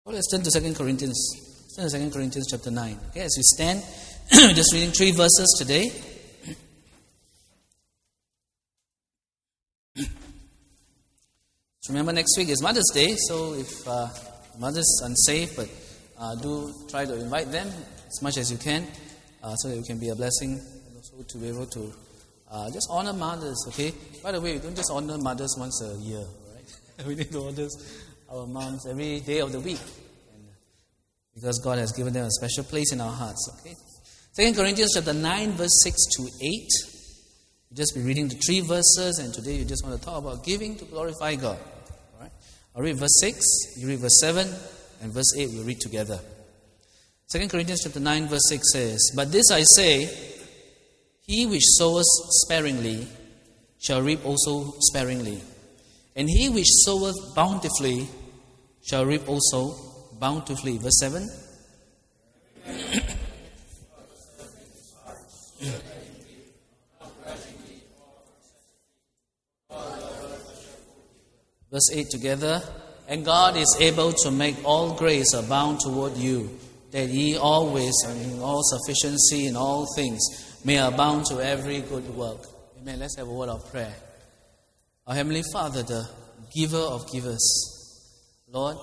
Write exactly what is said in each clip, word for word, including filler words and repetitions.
Well, let's turn to Second Corinthians. Let's turn to Second Corinthians chapter nine. Okay, as we stand, just reading three verses today. So remember, next week is Mother's Day, so if uh, mother's unsafe, but uh, do try to invite them as much as you can, uh, so that you can be a blessing, and also to be able to uh, just honor mothers. Okay. By the way, we don't just honor mothers once a year, right? We need to honor our moms every day of the week, and because God has given them a special place in our hearts. Okay. Second Corinthians chapter nine, verse six to eight. You just be reading the three verses, and today you just want to talk about giving to glorify God. All right. I'll read verse six, you read verse seven, and verse eight we'll read together. Second Corinthians chapter nine, verse six says, "But this I say, he which soweth sparingly shall reap also sparingly, and he which soweth bountifully shall reap also bountifully." Verse seven. Verse eight together. "And God is able to make all grace abound toward you, that ye always, and in all sufficiency in all things, may abound to every good work." Amen. Let's have a word of prayer. Our Heavenly Father, the giver of givers, Lord,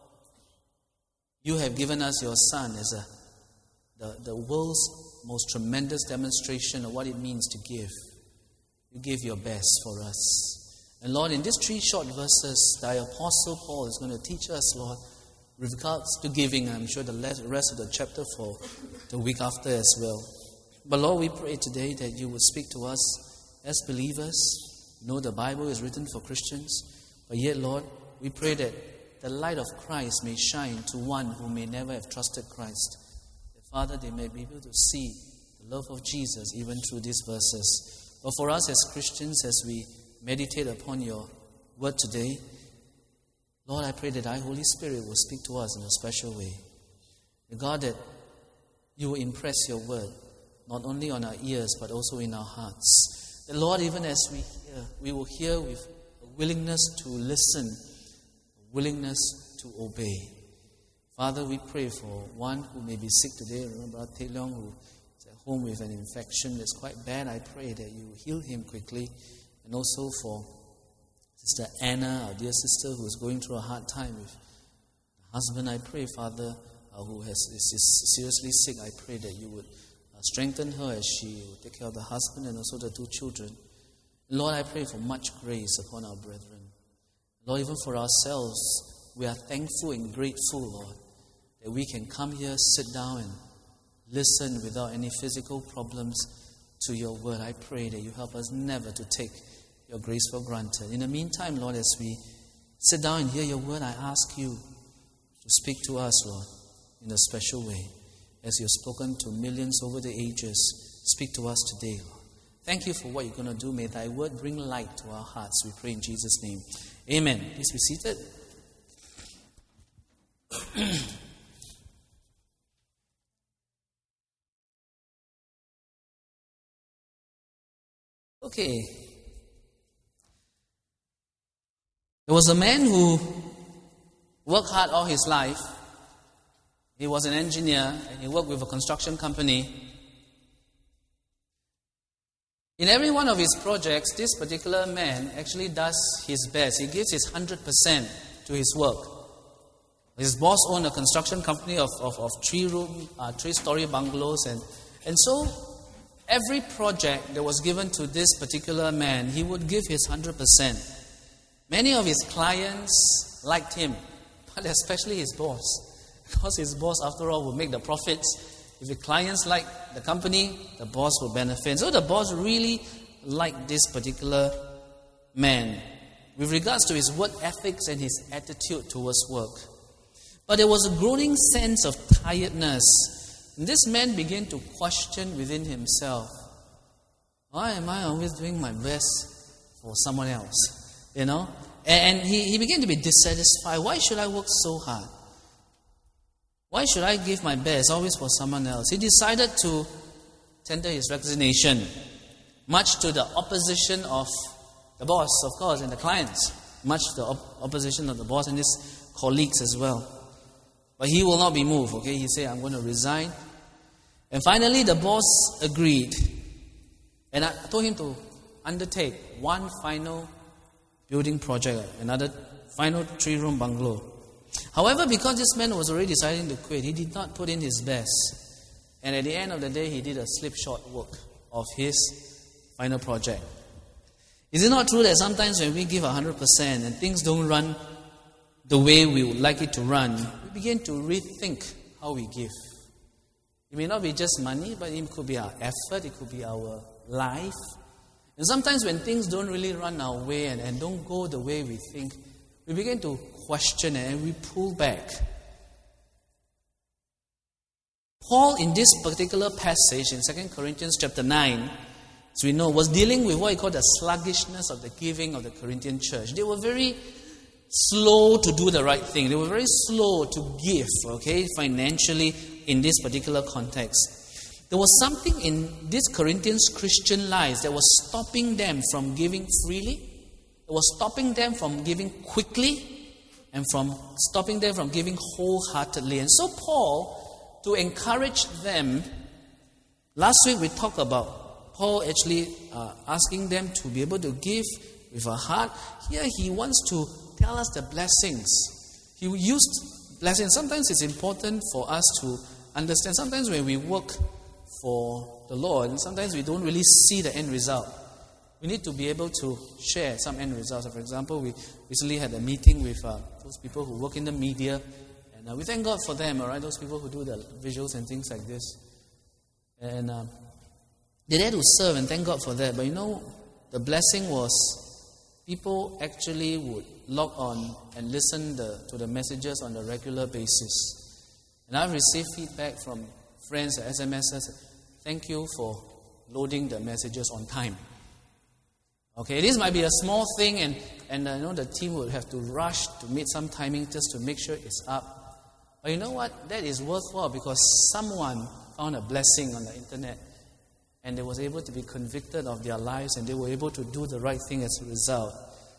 you have given us your Son as a the, the world's most tremendous demonstration of what it means to give. You give your best for us. And Lord, in these three short verses, thy Apostle Paul is going to teach us, Lord, with regards to giving. I'm sure the rest of the chapter for the week after as well. But Lord, we pray today that you would speak to us as believers. You know the Bible is written for Christians. But yet, Lord, we pray that the light of Christ may shine to one who may never have trusted Christ. That, Father, they may be able to see the love of Jesus even through these verses. But for us as Christians, as we meditate upon your word today, Lord, I pray that thy Holy Spirit will speak to us in a special way. God, that you will impress your word, not only on our ears, but also in our hearts. The Lord, even as we hear, we will hear with a willingness to listen, a willingness to obey. Father, we pray for one who may be sick today. Remember Tae Leong, who is at home with an infection that's quite bad. I pray that you will heal him quickly. And also for Sister Anna, our dear sister, who is going through a hard time with her husband. I pray, Father, uh, who has, is, is seriously sick, I pray that you would uh, strengthen her as she will take care of the husband and also the two children. Lord, I pray for much grace upon our brethren. Lord, even for ourselves, we are thankful and grateful, Lord, that we can come here, sit down, and listen without any physical problems to your word. I pray that you help us never to take your grace for granted. In the meantime, Lord, as we sit down and hear your word, I ask you to speak to us, Lord, in a special way. As you've spoken to millions over the ages, speak to us today, Lord. Thank you for what you're going to do. May thy word bring light to our hearts. We pray in Jesus' name. Amen. Please be seated. Okay. There was a man who worked hard all his life. He was an engineer and he worked with a construction company. In every one of his projects, this particular man actually does his best. He gives his one hundred percent to his work. His boss owned a construction company of, of, of three-room, uh, three-story bungalows. And, and so every project that was given to this particular man, he would give his one hundred percent. Many of his clients liked him, but especially his boss. Because his boss, after all, would make the profits. If the clients liked the company, the boss would benefit. So the boss really liked this particular man with regards to his work ethics and his attitude towards work. But there was a growing sense of tiredness. And this man began to question within himself, why am I always doing my best for someone else? You know? And he, he began to be dissatisfied. Why should I work so hard? Why should I give my best always for someone else? He decided to tender his resignation, much to the opposition of the boss, of course, and the clients, much to the op- opposition of the boss and his colleagues as well. But he will not be moved, okay? He said, I'm going to resign. And finally, the boss agreed. And I told him to undertake one final building project, another final three-room bungalow. However, because this man was already deciding to quit, he did not put in his best. And at the end of the day, he did a slipshod work of his final project. Is it not true that sometimes when we give one hundred percent and things don't run the way we would like it to run, we begin to rethink how we give? It may not be just money, but it could be our effort, it could be our life. And sometimes when things don't really run our way and, and don't go the way we think, we begin to question it and we pull back. Paul, in this particular passage in Second Corinthians chapter nine, as we know, was dealing with what he called the sluggishness of the giving of the Corinthian church. They were very slow to do the right thing. They were very slow to give, okay, financially in this particular context. There was something in this Corinthians Christian lives that was stopping them from giving freely. It was stopping them from giving quickly and from stopping them from giving wholeheartedly. And so Paul, to encourage them, last week we talked about Paul actually uh, asking them to be able to give with a heart. Here he wants to tell us the blessings. He used blessings. Sometimes it's important for us to understand. Sometimes when we work for the Lord, sometimes we don't really see the end result. We need to be able to share some end results. So for example, we recently had a meeting with uh, those people who work in the media, and uh, we thank God for them, all right? Those people who do the visuals and things like this. And uh, they're there to serve, and thank God for that. But you know, the blessing was people actually would log on and listen the, to the messages on a regular basis. And I've received feedback from friends, S M Ss, thank you for loading the messages on time. Okay, this might be a small thing, and, and uh, you know, the team would have to rush to meet some timing just to make sure it's up. But you know what? That is worthwhile because someone found a blessing on the internet and they was able to be convicted of their lives and they were able to do the right thing as a result.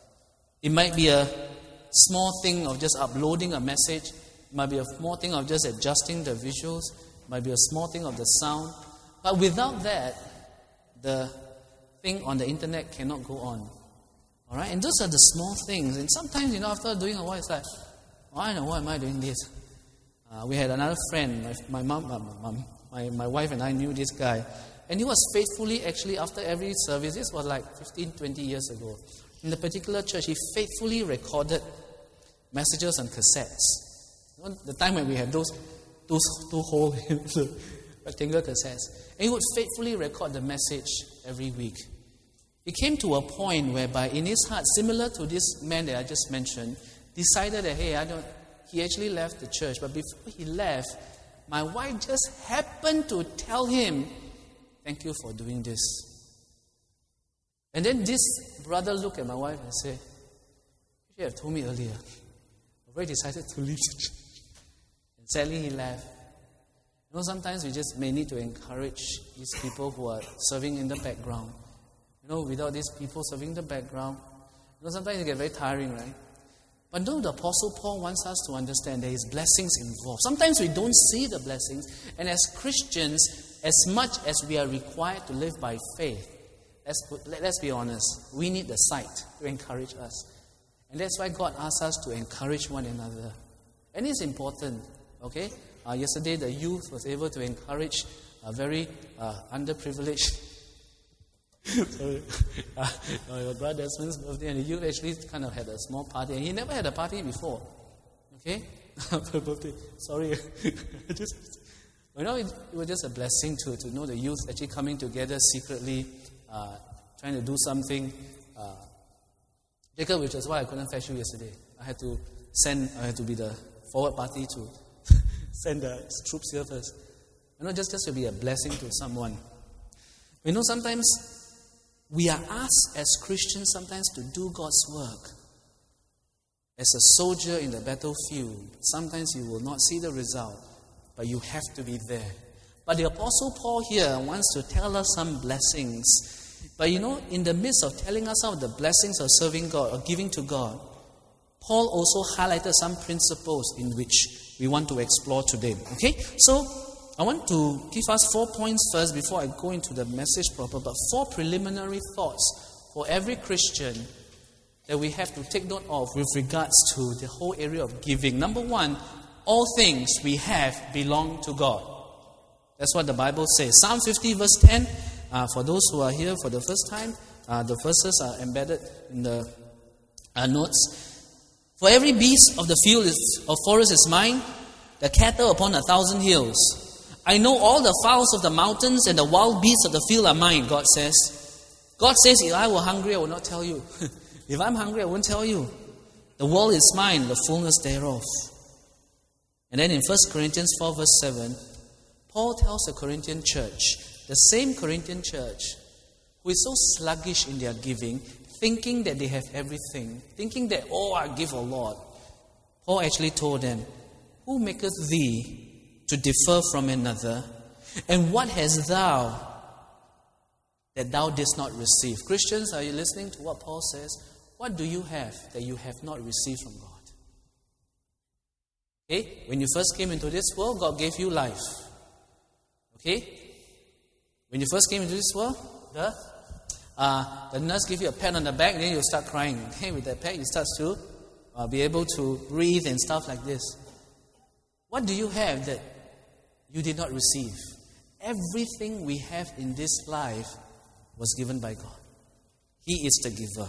It might be a small thing of just uploading a message. It might be a small thing of just adjusting the visuals. It might be a small thing of the sound. But without that, the thing on the internet cannot go on. All right? And those are the small things. And sometimes, you know, after doing a while, it's like, oh, I know, why am I doing this? Uh, we had another friend, my, my mom, my, mom my, my wife and I knew this guy. And he was faithfully, actually, after every service, this was like fifteen, twenty years ago. In the particular church, he faithfully recorded messages on cassettes. You know, the time when we had those, those two whole rectangular cassettes. And he would faithfully record the message every week. It came to a point whereby in his heart, similar to this man that I just mentioned, decided that, hey, I don't, he actually left the church. But before he left, my wife just happened to tell him, thank you for doing this. And then this brother looked at my wife and said, you should have told me earlier. I've already decided to leave the church. And sadly, he left. You know, sometimes we just may need to encourage these people who are serving in the background. You know, without these people serving in the background, you know, sometimes it gets very tiring, right? But no, the Apostle Paul wants us to understand there is blessings involved. Sometimes we don't see the blessings, and as Christians, as much as we are required to live by faith, let's, put, let's be honest, we need the sight to encourage us. And that's why God asks us to encourage one another. And it's important, okay? Uh, yesterday, the youth was able to encourage a very uh, underprivileged sorry, uh, my brother Desmond's birthday, and the youth actually kind of had a small party, and he never had a party before. Okay, for birthday. Sorry, just you know, it, it was just a blessing to to know the youth actually coming together secretly, uh, trying to do something. Uh, Jacob, which is why I couldn't fetch you yesterday. I had to send. I had to be the forward party to send the troops here first. You know, just, just to be a blessing to someone. You know, sometimes we are asked as Christians sometimes to do God's work. As a soldier in the battlefield, sometimes you will not see the result, but you have to be there. But the Apostle Paul here wants to tell us some blessings. But you know, in the midst of telling us some of the blessings of serving God or giving to God, Paul also highlighted some principles in which we want to explore today. Okay? So, I want to give us four points first before I go into the message proper, but four preliminary thoughts for every Christian that we have to take note of with regards to the whole area of giving. Number one, all things we have belong to God. That's what the Bible says. Psalm fifty verse ten, uh, for those who are here for the first time, uh, the verses are embedded in the uh, notes. For every beast of the field is, of forest is mine, the cattle upon a thousand hills. I know all the fowls of the mountains and the wild beasts of the field are mine, God says. God says, if I were hungry, I would not tell you. If I'm hungry, I won't tell you. The world is mine, the fullness thereof. And then in First Corinthians four verse seven, Paul tells the Corinthian church, the same Corinthian church, who is so sluggish in their giving, thinking that they have everything, thinking that, oh, I give a lot. Paul actually told them, who maketh thee to differ from another? And what hast thou that thou didst not receive? Christians, are you listening to what Paul says? What do you have that you have not received from God? Okay? When you first came into this world, God gave you life. Okay? When you first came into this world, the, uh, the nurse gave you a pat on the back, and then you start crying. Okay? With that pat, you start to uh, be able to breathe and stuff like this. What do you have that you did not receive? Everything we have in this life was given by God. He is the giver.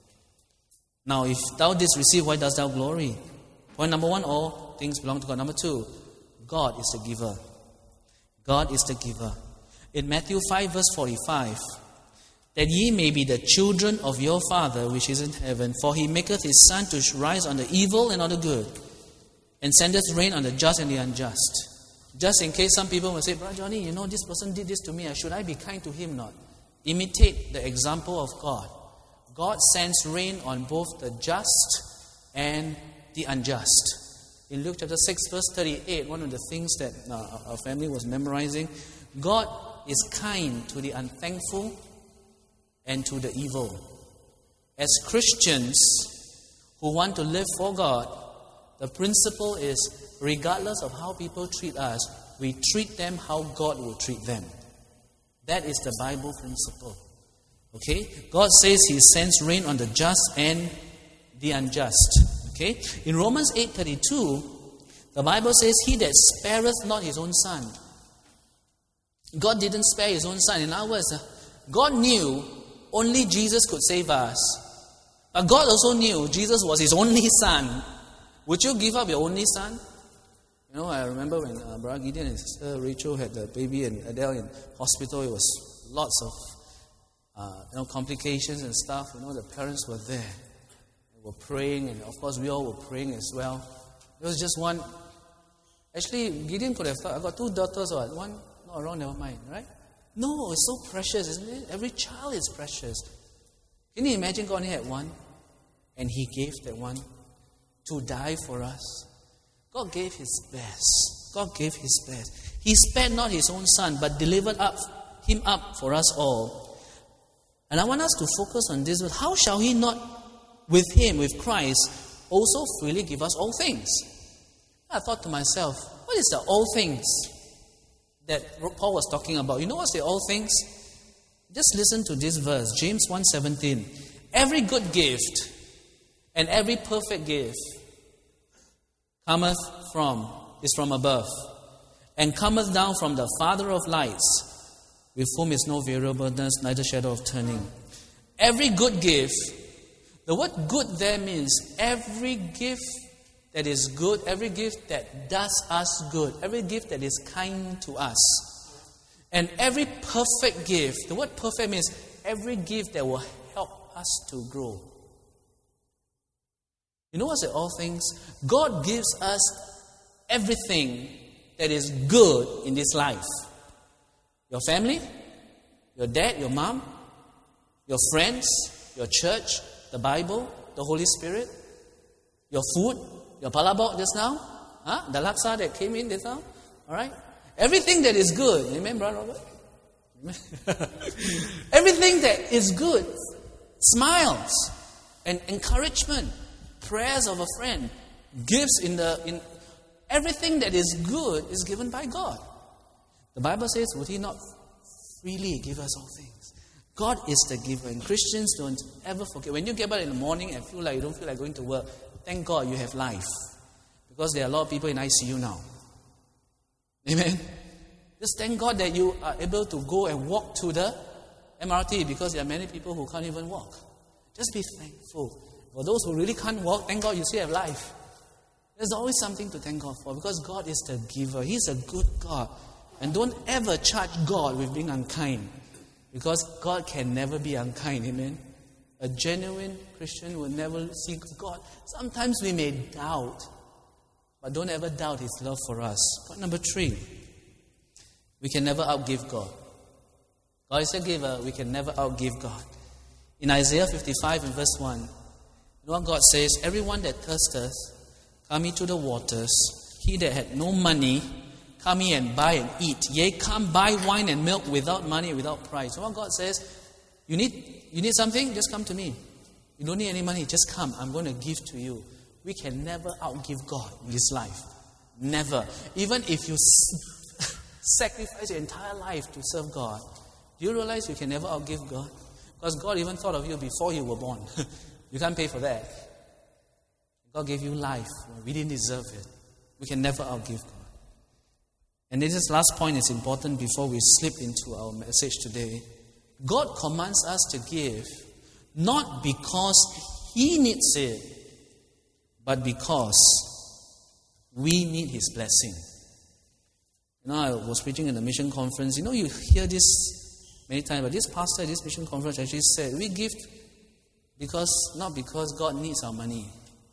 Now, if thou didst receive, why dost thou glory? Point number one, all things belong to God. Number two, God is the giver. God is the giver. In Matthew five verse forty-five, that ye may be the children of your Father which is in heaven, for he maketh his sun to rise on the evil and on the good, and sendeth rain on the just and the unjust. Just in case some people will say, Brother Johnny, you know, this person did this to me. Should I be kind to him or not? Imitate the example of God. God sends rain on both the just and the unjust. In Luke chapter six verse thirty-eight, one of the things that uh, our family was memorizing, God is kind to the unthankful and to the evil. As Christians who want to live for God, the principle is, regardless of how people treat us, we treat them how God will treat them. That is the Bible principle. Okay? God says He sends rain on the just and the unjust. Okay? In Romans eight thirty-two, the Bible says, he that spareth not his own son. God didn't spare his own son. In other words, God knew only Jesus could save us. But God also knew Jesus was his only son. Would you give up your only son? You know, I remember when uh, Brother Gideon and Sister Rachel had the baby and Adele in hospital, it was lots of uh, you know, complications and stuff. You know, the parents were there. They were praying, and of course we all were praying as well. It was just one. Actually, Gideon could have thought, I got two daughters, or one not around, never mind, right? No, it's so precious, isn't it? Every child is precious. Can you imagine God only had one? And He gave that one to die for us. God gave His best. God gave His best. He spared not His own Son, but delivered up Him up for us all. And I want us to focus on this. How shall He not, with Him, with Christ, also freely give us all things? I thought to myself, what is the all things that Paul was talking about? You know what's the all things? Just listen to this verse, James one seventeen. Every good gift and every perfect gift cometh from, is from above, and cometh down from the Father of lights, with whom is no variableness, neither shadow of turning. Every good gift, the word good there means every gift that is good, every gift that does us good, every gift that is kind to us. And every perfect gift, the word perfect means every gift that will help us to grow. You know what's the all things? God gives us everything that is good in this life. Your family, your dad, your mom, your friends, your church, the Bible, the Holy Spirit, your food, your palabok just now, huh? The laksa that came in just now, all right? Everything that is good, amen, Brother Robert? Amen. Everything that is good, smiles and encouragement, prayers of a friend, gifts in the in Everything that is good is given by God. The Bible says, would He not freely give us all things? God is the giver, and Christians don't ever forget. When you get up in the morning and feel like you don't feel like going to work, thank God you have life. Because there are a lot of people in I C U now. Amen? Just thank God that you are able to go and walk to the M R T, because there are many people who can't even walk. Just be thankful. For those who really can't walk, thank God you still have life. There's always something to thank God for, because God is the giver. He's a good God. And don't ever charge God with being unkind, because God can never be unkind. Amen? A genuine Christian will never seek God. Sometimes we may doubt, but don't ever doubt His love for us. Point number three, we can never outgive God. God is a giver. We can never outgive God. In Isaiah fifty-five and verse one, you know what God says? Everyone that thirsteth, come ye to the waters. He that had no money, come ye and buy and eat. Yea, come buy wine and milk without money, without price. You know what God says? You need, you need something? Just come to me. You don't need any money. Just come. I'm going to give to you. We can never outgive God in this life. Never. Even if you sacrifice your entire life to serve God, do you realize you can never outgive God? Because God even thought of you before you were born. You can't pay for that. God gave you life when we didn't deserve it. We can never outgive God. And this last point is important before we slip into our message today. God commands us to give not because He needs it, but because we need His blessing. You know, I was preaching in a mission conference. You know, you hear this many times, but this pastor at this mission conference actually said, we give because, not because God needs our money.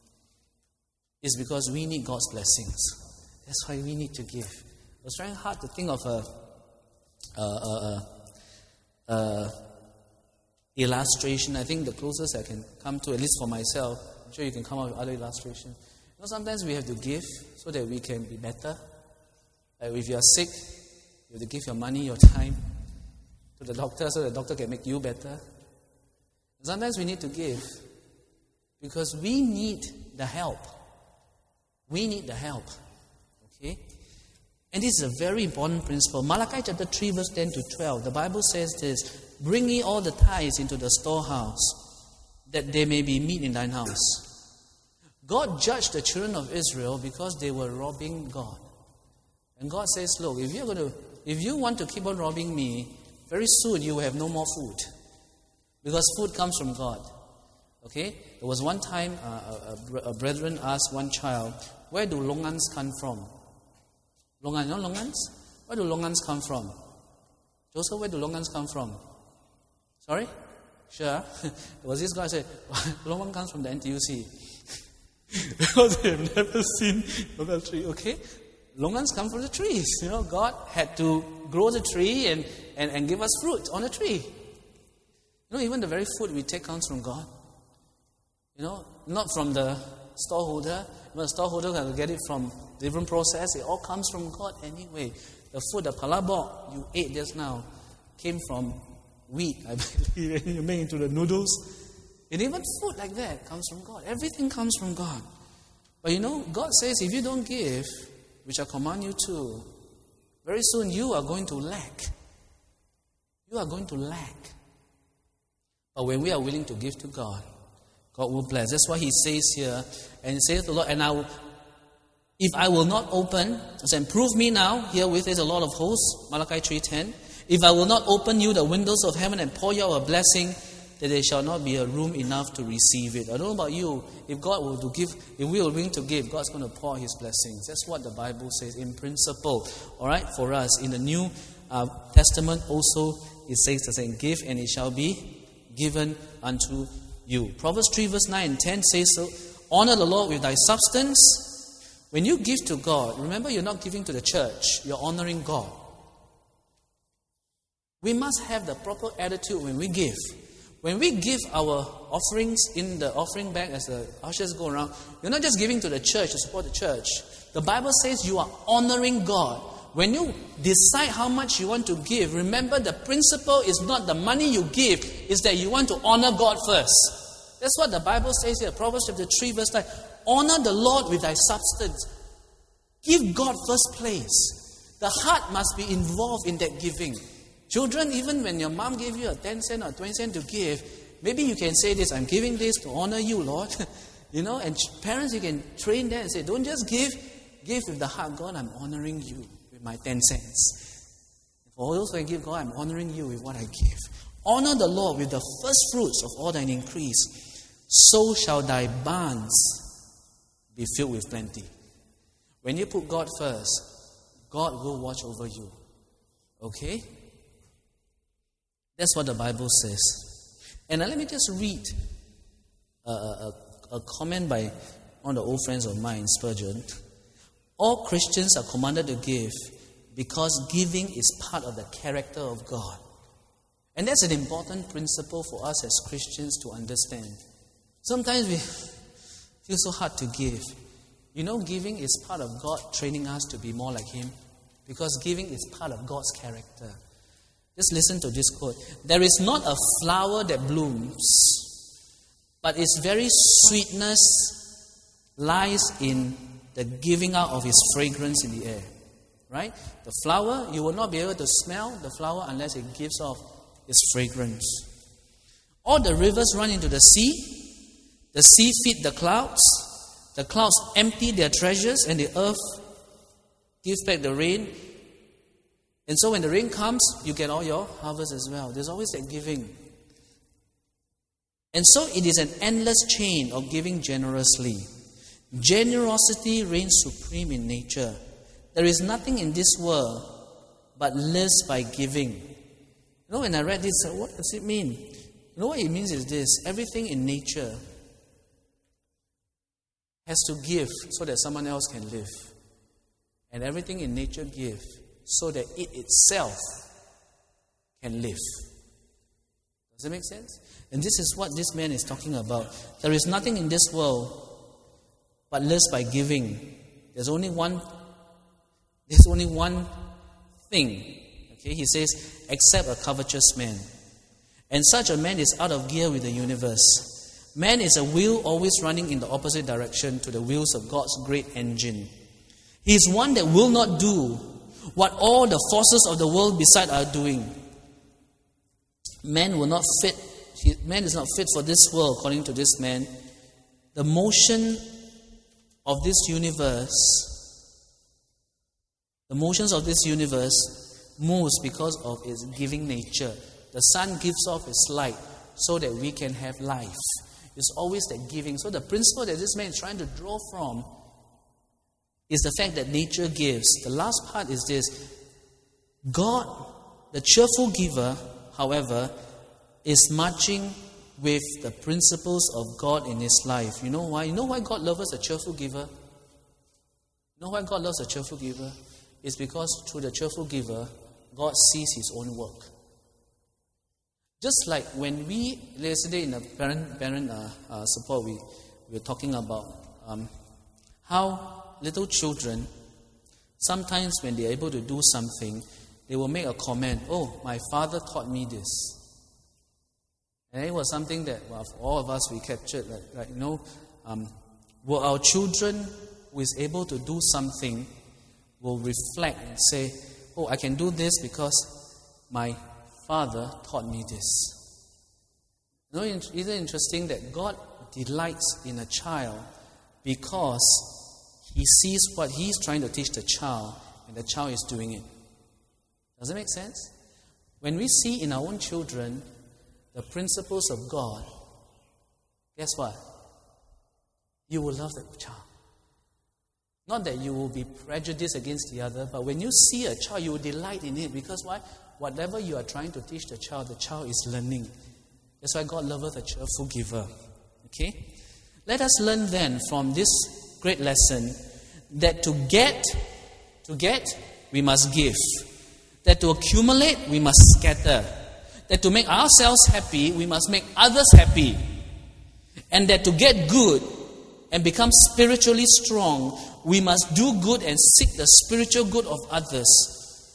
It's because we need God's blessings. That's why we need to give. I was trying hard to think of a, a, a, a, a illustration. I think the closest I can come to, at least for myself, I'm sure you can come up with other illustrations. You know, sometimes we have to give so that we can be better. Like if you are sick, you have to give your money, your time to the doctor so the doctor can make you better. And sometimes we need to give because we need the help. We need the help. Okay? And this is a very important principle. Malachi chapter three, verse ten to twelve. The Bible says this: bring ye all the tithes into the storehouse, that there may be meat in thine house. God judged the children of Israel because they were robbing God. And God says, look, if you're going to, if you want to keep on robbing me, very soon you will have no more food. Because food comes from God. Okay? There was one time uh, a, a brethren asked one child, where do longans come from? Longan, you know longans? Where do longans come from? Joseph, where do longans come from? Sorry? Sure. There was this guy who said, longan comes from the N T U C. Because they have never seen a tree. Okay? Longans come from the trees. You know, God had to grow the tree and, and, and give us fruit on the tree. You know, even the very food we take comes from God. You know, not from the storeholder. When the storeholder can get it from different process, it all comes from God anyway. The food, the palabok you ate just now, came from wheat, I believe, you made into the noodles. And even food like that comes from God. Everything comes from God. But you know, God says if you don't give, which I command you to, very soon you are going to lack. You are going to lack. But when we are willing to give to God, God will bless. That's why He says here, and He says to the Lord, and I will, if I will not open, then prove me now, herewith is a Lord of hosts, Malachi three ten. If I will not open you the windows of heaven and pour you out a blessing, that there shall not be a room enough to receive it. I don't know about you, if God will to give, if we are willing to give, God's going to pour His blessings. That's what the Bible says in principle. Alright, for us, in the New uh, Testament also, it says the same, give and it shall be given unto you. Proverbs three verse nine and ten says so, honor the Lord with thy substance. When you give to God, remember you're not giving to the church, you're honoring God. We must have the proper attitude when we give. When we give our offerings in the offering bag as the ushers go around, you're not just giving to the church to support the church. The Bible says you are honoring God. When you decide how much you want to give, remember the principle is not the money you give, is that you want to honor God first. That's what the Bible says here. Proverbs chapter three verse nine. Honor the Lord with thy substance. Give God first place. The heart must be involved in that giving. Children, even when your mom gave you a ten cent or twenty cent to give, maybe you can say this, I'm giving this to honor you, Lord. You know, and parents, you can train them and say, don't just give, give with the heart. God, I'm honoring you with my ten cents. For those who give, God, I'm honoring you with what I give. Honor the Lord with the first fruits of all thine increase. So shall thy barns be filled with plenty. When you put God first, God will watch over you. Okay? That's what the Bible says. And now let me just read a, a, a comment by one of the old friends of mine, Spurgeon. All Christians are commanded to give because giving is part of the character of God. And that's an important principle for us as Christians to understand. Sometimes we feel so hard to give. You know, giving is part of God training us to be more like Him, because giving is part of God's character. Just listen to this quote. There is not a flower that blooms, but its very sweetness lies in the giving out of its fragrance in the air. Right? The flower, you will not be able to smell the flower unless it gives off its fragrance. All the rivers run into the sea. The sea feed the clouds. The clouds empty their treasures, and the earth gives back the rain. And so when the rain comes, you get all your harvest as well. There's always that giving. And so it is an endless chain of giving generously. Generosity reigns supreme in nature. There is nothing in this world but lives by giving. You know, when I read this, what does it mean? You know what it means is this. Everything in nature has to give so that someone else can live. And everything in nature gives so that it itself can live. Does it make sense? And this is what this man is talking about. There is nothing in this world but lives by giving. There's only one there's only one thing. Okay, he says, except a covetous man. And such a man is out of gear with the universe. Man is a wheel always running in the opposite direction to the wheels of God's great engine. He is one that will not do what all the forces of the world beside are doing. Man will not fit, man is not fit for this world, according to this man. The motion of this universe, the motions of this universe moves because of its giving nature. The sun gives off its light so that we can have life. It's always that giving. So the principle that this man is trying to draw from is the fact that nature gives. The last part is this. God, the cheerful giver, however, is marching with the principles of God in his life. You know why? You know why God loves a cheerful giver? You know why God loves a cheerful giver? It's because through the cheerful giver, God sees his own work. Just like when we, yesterday in the parent, parent uh, uh, support, we, we were talking about um, how little children, sometimes when they are able to do something, they will make a comment, oh, my father taught me this. And it was something that, well, for all of us, we captured, like, like you know, um, will our children who is able to do something will reflect and say, oh, I can do this because my father taught me this. You know, isn't it interesting that God delights in a child because he sees what he's trying to teach the child and the child is doing it. Does it make sense? When we see in our own children the principles of God, guess what? You will love that child. Not that you will be prejudiced against the other, but when you see a child, you will delight in it. Because why? Whatever you are trying to teach the child, the child is learning. That's why God loveth a cheerful giver. Okay? Let us learn then from this great lesson that to get, to get, we must give. That to accumulate, we must scatter. That to make ourselves happy, we must make others happy. And that to get good and become spiritually strong, we must do good and seek the spiritual good of others.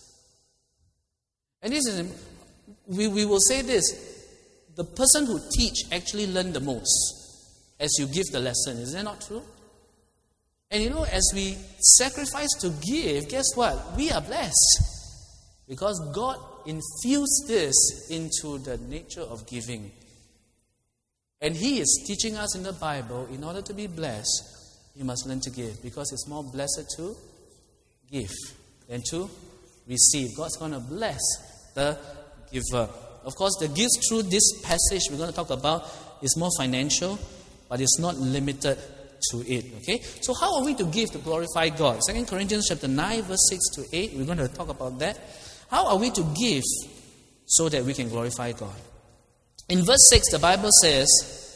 And this is, we, we will say this, the person who teach actually learn the most as you give the lesson. Is that not true? And you know, as we sacrifice to give, guess what? We are blessed. Because God infused this into the nature of giving. And He is teaching us in the Bible, in order to be blessed, you must learn to give. Because it's more blessed to give than to receive. God's going to bless the giver. Of course, the gifts through this passage we're going to talk about is more financial, but it's not limited to it. Okay? So how are we to give to glorify God? Second Corinthians chapter nine, verse six to eight, we're going to talk about that. How are we to give so that we can glorify God? In verse six, the Bible says,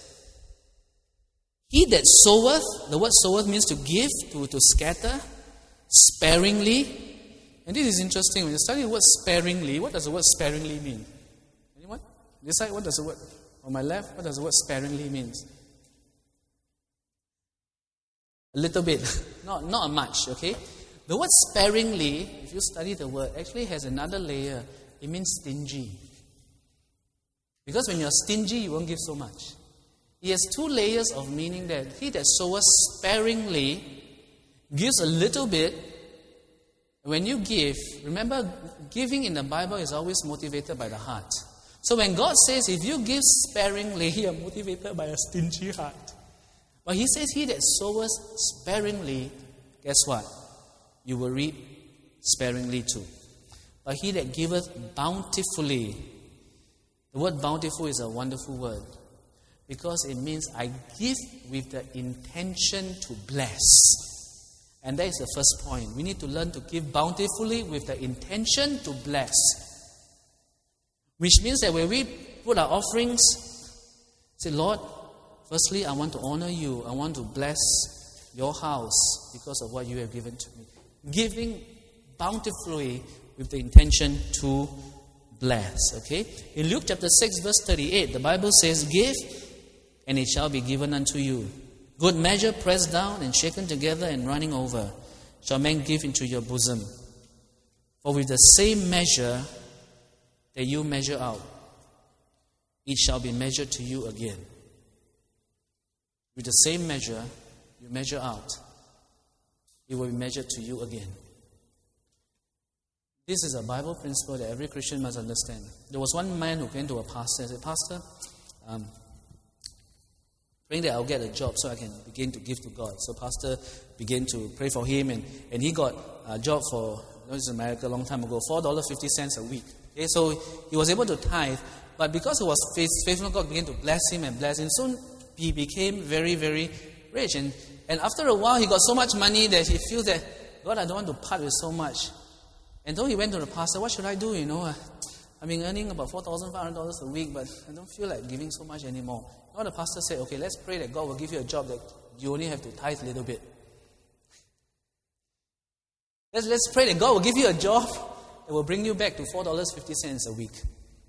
He that soweth, the word soweth means to give, to, to scatter, sparingly. And this is interesting. When you study the word sparingly, what does the word sparingly mean? Anyone? This side, what does the word, on my left, what does the word sparingly mean? A little bit, not, not much, okay? The word sparingly, if you study the word, actually has another layer. It means stingy. Because when you're stingy, you won't give so much. It has two layers of meaning that he that soweth sparingly gives a little bit. When you give, remember, giving in the Bible is always motivated by the heart. So when God says, if you give sparingly, you are motivated by a stingy heart. But He says, he that soweth sparingly, guess what? You will reap sparingly too. But he that giveth bountifully, the word bountiful is a wonderful word. Because it means I give with the intention to bless. And that is the first point. We need to learn to give bountifully with the intention to bless. Which means that when we put our offerings, say, Lord, firstly, I want to honor you. I want to bless your house because of what you have given to me. Giving bountifully with the intention to bless. Okay? In Luke chapter six, verse thirty-eight, the Bible says, Give, and it shall be given unto you. Good measure, pressed down and shaken together and running over, shall men give into your bosom. For with the same measure that you measure out, it shall be measured to you again. With the same measure you measure out, it will be measured to you again. This is a Bible principle that every Christian must understand. There was one man who came to a pastor and said, Pastor, um, praying that I'll get a job so I can begin to give to God. So pastor began to pray for him, and, and he got a job for, you know, this is America a long time ago, four dollars and fifty cents a week. Okay, so he was able to tithe, but because he was faithful, God began to bless him and bless him. Soon he became very, very rich. And, and after a while, he got so much money that he feels that, God, I don't want to part with so much. And though he went to the pastor, what should I do? You know, I've been earning about four thousand five hundred dollars a week, but I don't feel like giving so much anymore. You know, the pastor said, okay, let's pray that God will give you a job that you only have to tithe a little bit. Let's, let's pray that God will give you a job that will bring you back to four dollars and fifty cents a week.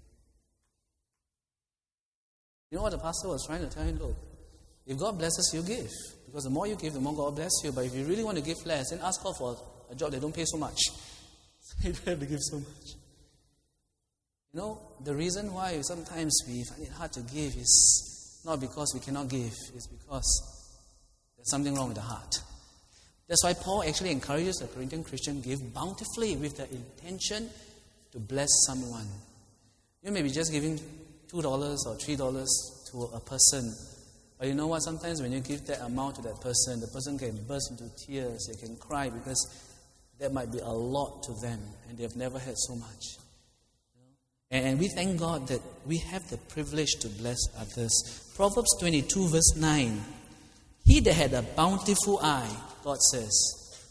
You know what the pastor was trying to tell him? Look, if God blesses you, give. Because the more you give, the more God will bless you. But if you really want to give less, then ask God for a job that don't pay so much. You don't have to give so much. You know, the reason why sometimes we find it hard to give is not because we cannot give. It's because there's something wrong with the heart. That's why Paul actually encourages the Corinthian Christian to give bountifully with the intention to bless someone. You may be just giving two dollars or three dollars to a person. But you know what? Sometimes when you give that amount to that person, the person can burst into tears. They can cry because that might be a lot to them, and they've never had so much. And we thank God that we have the privilege to bless others. Proverbs twenty-two, verse nine. He that had a bountiful eye, God says.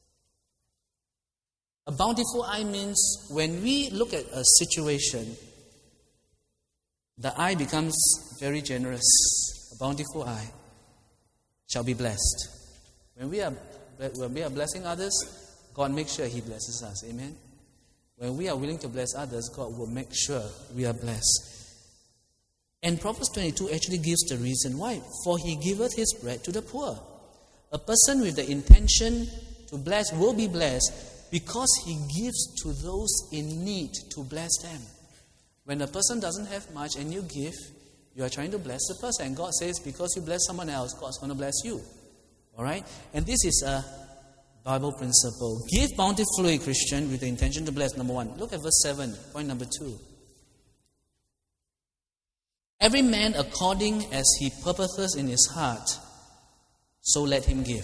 A bountiful eye means when we look at a situation, the eye becomes very generous. A bountiful eye shall be blessed. When we are when we are blessing others, God makes sure He blesses us. Amen. When we are willing to bless others, God will make sure we are blessed. And Proverbs twenty-two actually gives the reason why. For He giveth His bread to the poor. A person with the intention to bless will be blessed because he gives to those in need to bless them. When a person doesn't have much and you give, you are trying to bless the person. And God says, because you bless someone else, God's going to bless you. All right? And this is a Bible principle. Give bountifully, Christian, with the intention to bless. Number one. Look at verse seven, point number two. Every man according as he purposeth in his heart, so let him give.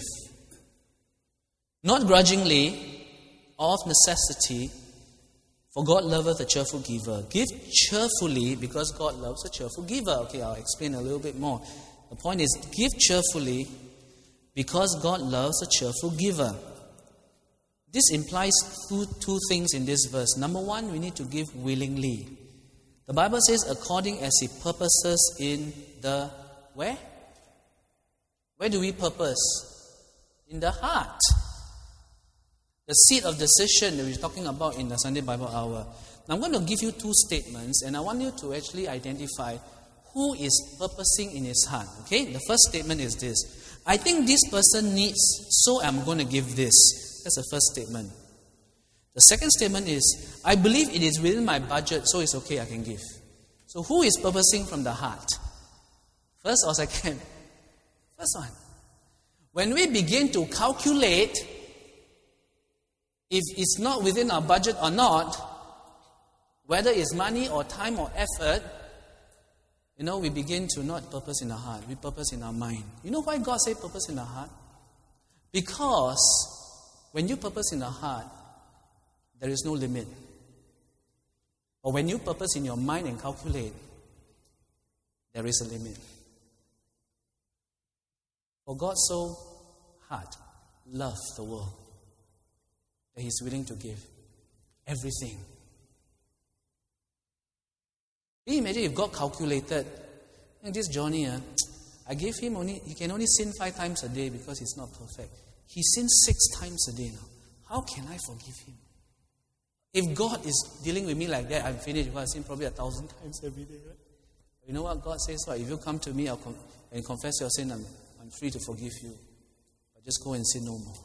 Not grudgingly, or of necessity, for God loveth a cheerful giver. Give cheerfully because God loves a cheerful giver. Okay, I'll explain a little bit more. The point is, give cheerfully because God loves a cheerful giver. This implies two, two things in this verse. Number one, we need to give willingly. The Bible says, according as he purposes in the, where? Where do we purpose? In the heart. The seat of decision that we're talking about in the Sunday Bible Hour. Now I'm going to give you two statements, and I want you to actually identify who is purposing in his heart. Okay? The first statement is this. I think this person needs, so I'm going to give this. That's the first statement. The second statement is, I believe it is within my budget, so it's okay, I can give. So who is purposing from the heart? First or second? First one. When we begin to calculate if it's not within our budget or not, whether it's money or time or effort, you know, we begin to not purpose in our heart, we purpose in our mind. You know why God said purpose in our heart? Because when you purpose in the heart, there is no limit. Or when you purpose in your mind and calculate, there is a limit. For God so hard loved the world that He's willing to give everything. Can you imagine if God calculated, and this Johnny, uh, I gave him only, he can only sin five times a day because he's not perfect. He sins six times a day now. How can I forgive him? If God is dealing with me like that, I'm finished because I sin probably a thousand times every day. Right? You know what God says? What? If you come to me I'll com- and confess your sin, I'm, I'm free to forgive you. But just go and sin no more.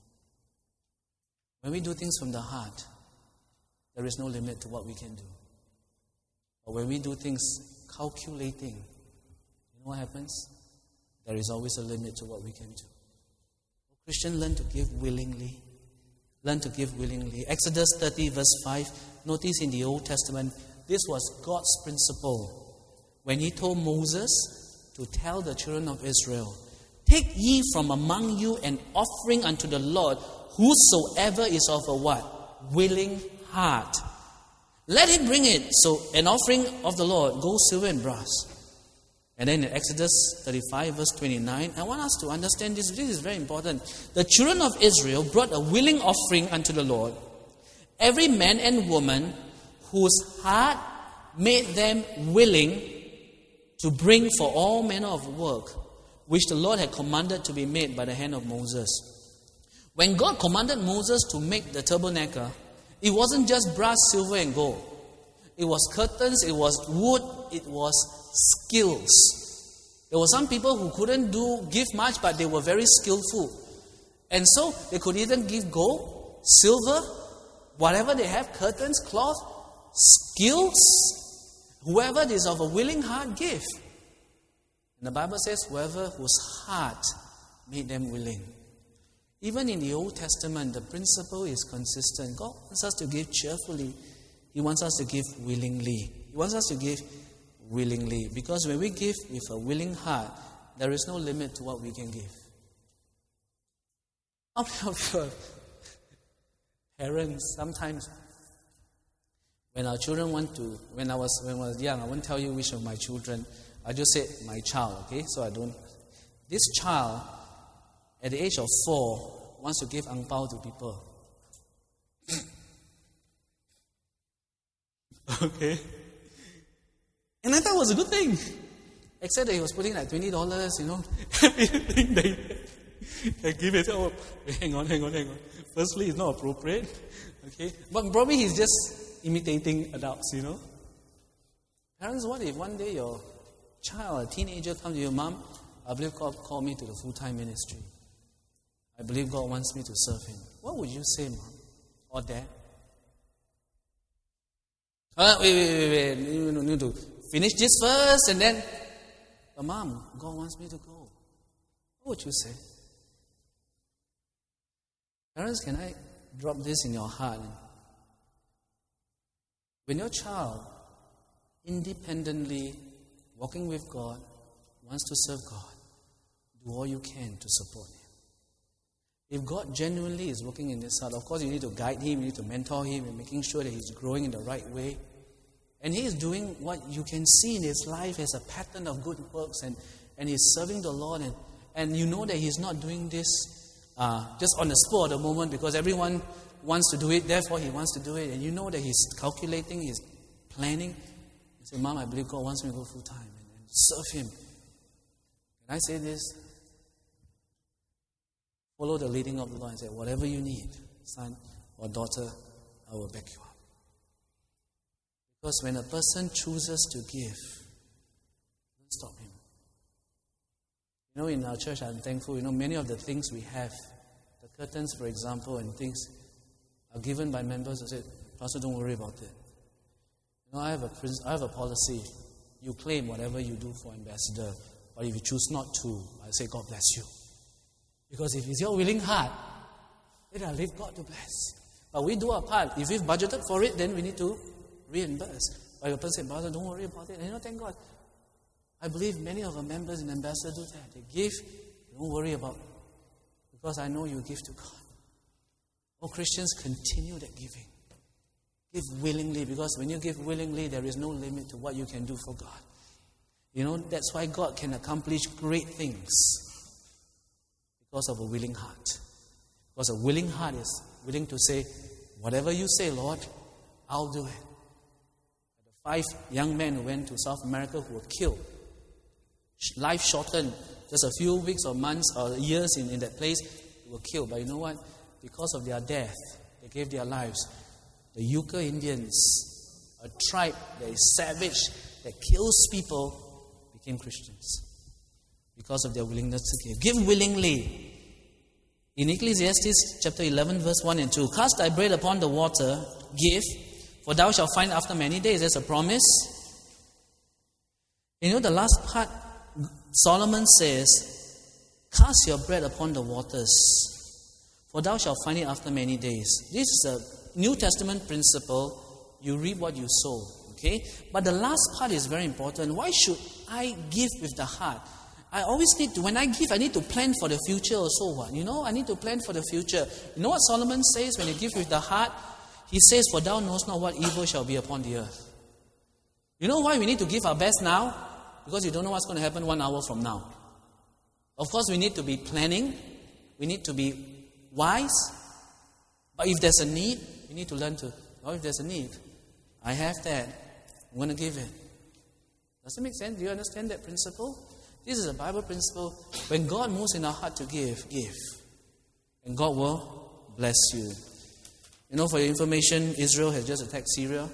When we do things from the heart, there is no limit to what we can do. But when we do things calculating, you know what happens? There is always a limit to what we can do. Christian, learn to give willingly. Learn to give willingly. Exodus thirty verse five. Notice in the Old Testament, this was God's principle. When He told Moses to tell the children of Israel, take ye from among you an offering unto the Lord, whosoever is of a what? Willing heart. Let him bring it. So an offering of the Lord, gold, silver, and brass. And then in Exodus thirty-five, verse twenty-nine, I want us to understand this. This is very important. The children of Israel brought a willing offering unto the Lord. Every man and woman whose heart made them willing to bring for all manner of work, which the Lord had commanded to be made by the hand of Moses. When God commanded Moses to make the tabernacle, it wasn't just brass, silver, and gold. It was curtains, it was wood, it was skills. There were some people who couldn't do give much, but they were very skillful. And so they could either give gold, silver, whatever they have, curtains, cloth, skills. Whoever is of a willing heart, give. And the Bible says, whoever whose heart made them willing. Even in the Old Testament, the principle is consistent. God wants us to give cheerfully. He wants us to give willingly. He wants us to give willingly. Because when we give with a willing heart, there is no limit to what we can give. How many of your parents sometimes, when our children want to, when I was when I was young, I won't tell you which of my children, I just said my child, okay? So I don't, this child, at the age of four, wants to give ang pao to people. Okay? And I thought it was a good thing. Except that he was putting like twenty dollars, you know. Everything they, they give it. Oh, hang on, hang on, hang on. Firstly, it's not appropriate. Okay? But probably he's just imitating adults, you know. Parents, what if one day your child, a teenager, comes to your mom, I believe God called me to the full-time ministry. I believe God wants me to serve Him. What would you say, Mom? Or Dad? Uh, wait, wait, wait, wait. You need to finish this first and then, oh, Mom, God wants me to go. What would you say? Parents, can I drop this in your heart? When your child, independently walking with God, wants to serve God, do all you can to support him. If God genuinely is working in his heart, of course you need to guide him, you need to mentor him, and making sure that he's growing in the right way. And he is doing what you can see in his life as a pattern of good works, and, and he's serving the Lord, and, and you know that he's not doing this uh, just on the spur of the moment because everyone wants to do it, therefore he wants to do it, and you know that he's calculating, he's planning. You say, Mom, I believe God wants me to go full time and, and serve him. Can I say this? Follow the leading of the Lord and say, whatever you need, son or daughter, I will back you up. Because when a person chooses to give, don't stop him. You know, in our church, I'm thankful, you know, many of the things we have, the curtains, for example, and things are given by members who say, Pastor, don't worry about it. You know, I have a, I have a policy. You claim whatever you do for ambassador, but if you choose not to, I say, God bless you. Because if it's your willing heart, then I leave God to bless. But we do our part. If we've budgeted for it, then we need to reimburse. But the person said, Pastor, don't worry about it. And you know, thank God. I believe many of our members in Ambassador do that. They give, don't worry about it. Because I know you give to God. Oh, Christians, continue that giving. Give willingly, because when you give willingly, there is no limit to what you can do for God. You know, that's why God can accomplish great things. Because of a willing heart. Because a willing heart is willing to say, whatever you say, Lord, I'll do it. The five young men who went to South America who were killed, life shortened, just a few weeks or months or years in, in that place, they were killed. But you know what? Because of their death, they gave their lives. The Yucca Indians, a tribe that is savage, that kills people, became Christians. Because of their willingness to give. Give willingly. In Ecclesiastes chapter eleven, verse one and two, cast thy bread upon the water, give, for thou shalt find after many days. There's a promise. You know, the last part, Solomon says, cast your bread upon the waters, for thou shalt find it after many days. This is a New Testament principle. You reap what you sow. Okay? But the last part is very important. Why should I give with the heart? I always need to, when I give, I need to plan for the future or so what. You know, I need to plan for the future. You know what Solomon says when you give with the heart? He says, for thou knowest not what evil shall be upon the earth. You know why we need to give our best now? Because you don't know what's going to happen one hour from now. Of course, we need to be planning. We need to be wise. But if there's a need, we need to learn to, oh, if there's a need, I have that. I'm going to give it. Does it make sense? Do you understand that principle? This is a Bible principle. When God moves in our heart to give, give. And God will bless you. You know, for your information, Israel has just attacked Syria.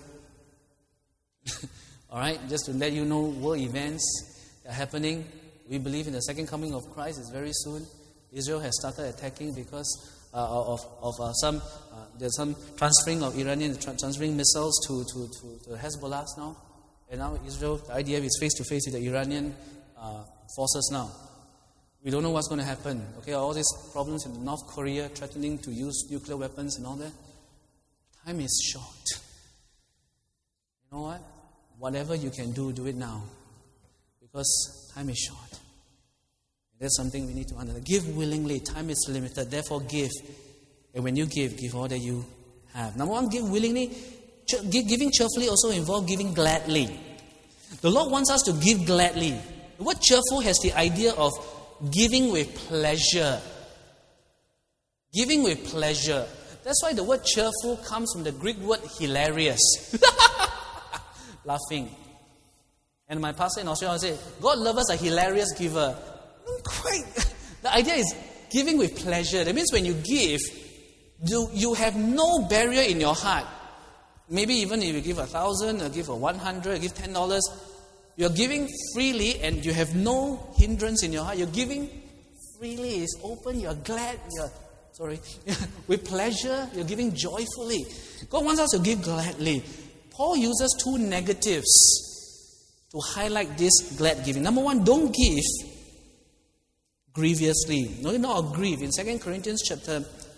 Alright, just to let you know, world events are happening. We believe in the second coming of Christ is very soon. Israel has started attacking because uh, of, of uh, some, uh, there's some transferring of Iranian, tra- transferring missiles to, to, to, to Hezbollah now. And now Israel, the I D F is face to face with the Iranian uh, forces now. We don't know what's going to happen. Okay, all these problems in North Korea threatening to use nuclear weapons and all that. Time is short. You know what? Whatever you can do, do it now. Because time is short. That's something we need to understand. Give willingly. Time is limited. Therefore, give. And when you give, give all that you have. Number one, give willingly. Ch- giving cheerfully also involves giving gladly. The Lord wants us to give gladly. The word cheerful has the idea of giving with pleasure. Giving with pleasure. That's why the word cheerful comes from the Greek word hilarious. Laughing. And my pastor in Australia said, God loves us a hilarious giver. Not quite. The idea is giving with pleasure. That means when you give, you, you have no barrier in your heart. Maybe even if you give a thousand, or give a one hundred, or give ten dollars, you're giving freely and you have no hindrance in your heart. You're giving freely. It's open. You're glad. You're sorry. With pleasure. You're giving joyfully. God wants us to give gladly. Paul uses two negatives to highlight this glad giving. Number one, don't give grievously. No, not grieve. In Second Corinthians chapter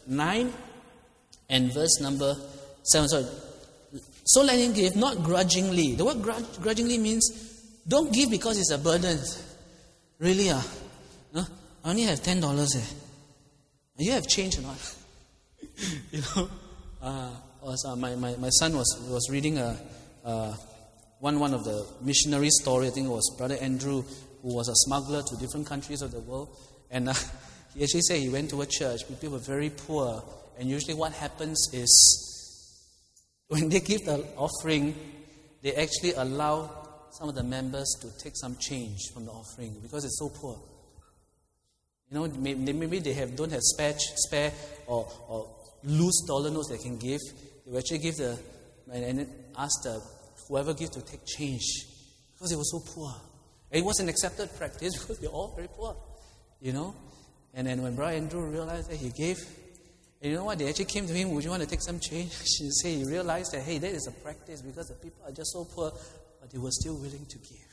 nine and verse number seven. Sorry. So let him give, not grudgingly. The word grudge, grudgingly means don't give because it's a burden. Really, ah? No? I only have ten dollars. Eh. You have change or not? you know, uh, was, uh, my, my, my son was was reading a uh, one one of the missionary story. I think it was Brother Andrew, who was a smuggler to different countries of the world, and uh, he actually said he went to a church. People were very poor, and usually what happens is when they give the offering, they actually allow some of the members to take some change from the offering because it's so poor. You know, maybe they have don't have spare, spare or, or loose dollar notes they can give. They will actually give the and then ask the whoever gives to take change because it was so poor. And it was an accepted practice because they're all very poor, you know. And then when Brother Andrew realized that he gave, and you know what? They actually came to him. Would you want to take some change? He said he realized that hey, that is a practice because the people are just so poor, but they were still willing to give.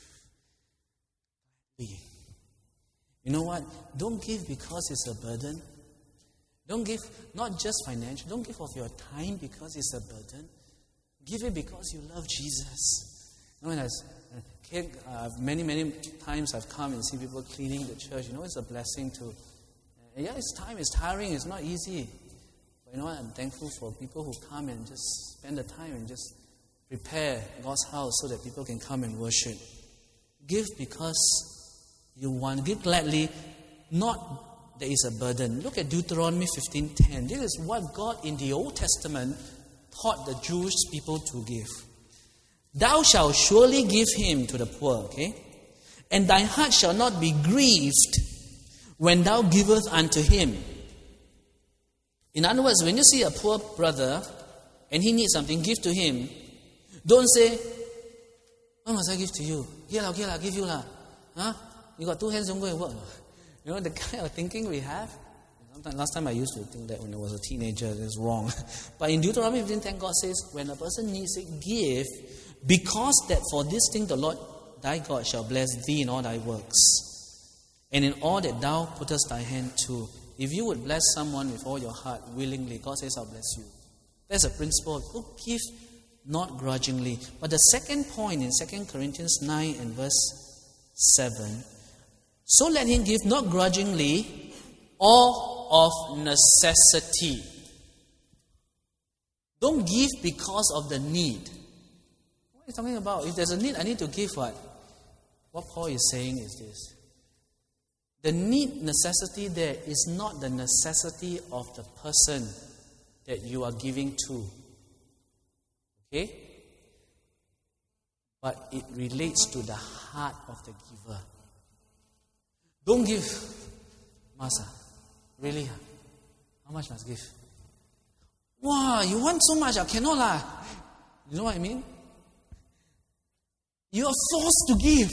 You know what? Don't give because it's a burden. Don't give not just financial. Don't give of your time because it's a burden. Give it because you love Jesus. You know, and as uh, many, many times I've come and seen people cleaning the church. You know, it's a blessing to. Uh, yeah, it's time. It's tiring. It's not easy. But you know what? I'm thankful for people who come and just spend the time and just prepare God's house so that people can come and worship. Give because you want. Give gladly, not that is a burden. Look at Deuteronomy fifteen ten. This is what God in the Old Testament taught the Jewish people to give. Thou shalt surely give him to the poor, okay? And thy heart shall not be grieved when thou givest unto him. In other words, when you see a poor brother and he needs something, give to him. Don't say, what must I give to you? Here, okay, I'll give you lah. Huh? You got two hands, don't go and work. You know, the kind of thinking we have. Sometimes, last time I used to think that when I was a teenager, it was wrong. But in Deuteronomy fifteen ten, God says, when a person needs it, give, because that for this thing the Lord thy God shall bless thee in all thy works, and in all that thou puttest thy hand to. If you would bless someone with all your heart, willingly, God says, I'll bless you. That's a principle. Oh, give not grudgingly. But the second point in Second Corinthians nine and verse seven, so let him give not grudgingly or of necessity. Don't give because of the need. What are you talking about? If there's a need, I need to give what? What Paul is saying is this. The need, necessity there is not the necessity of the person that you are giving to. Okay? But it relates to the heart of the giver. Don't give, Master. Really? How much must give? Wow, you want so much, I cannot lah. You know what I mean? You are forced to give.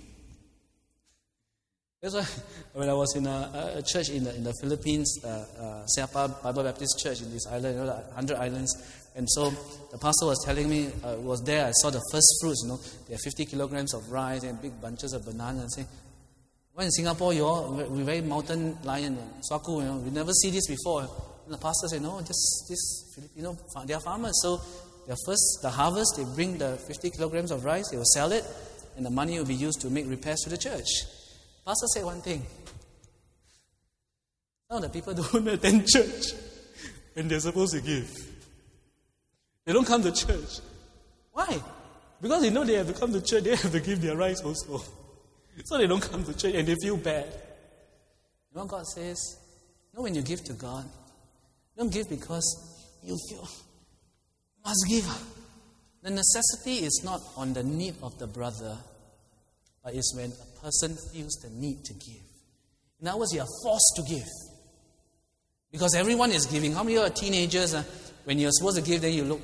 That's why when I was in a, a church in the, in the Philippines, uh, uh, Siapa Bible Baptist Church in this island, you know, the hundred islands, and so the pastor was telling me, uh, was there, I saw the first fruits, you know, they have fifty kilograms of rice and big bunches of bananas, and saying, well, in Singapore, you all, we're very mountain lion, Swaku, you know, we never see this before. And the pastor said, no, just this Filipino, they are farmers, so their first, the harvest, they bring the fifty kilograms of rice, they will sell it, and the money will be used to make repairs to the church. Pastor said one thing. Some of the people don't attend church when they're supposed to give. They don't come to church. Why? Because they know they have to come to church, they have to give their rice also. So they don't come to church and they feel bad. You know what God says? You know when you give to God, don't give because you feel must give. The necessity is not on the need of the brother, but it's when a person feels the need to give. In other words, you are forced to give. Because everyone is giving. How many of you are teenagers? Uh, when you're supposed to give, then you look.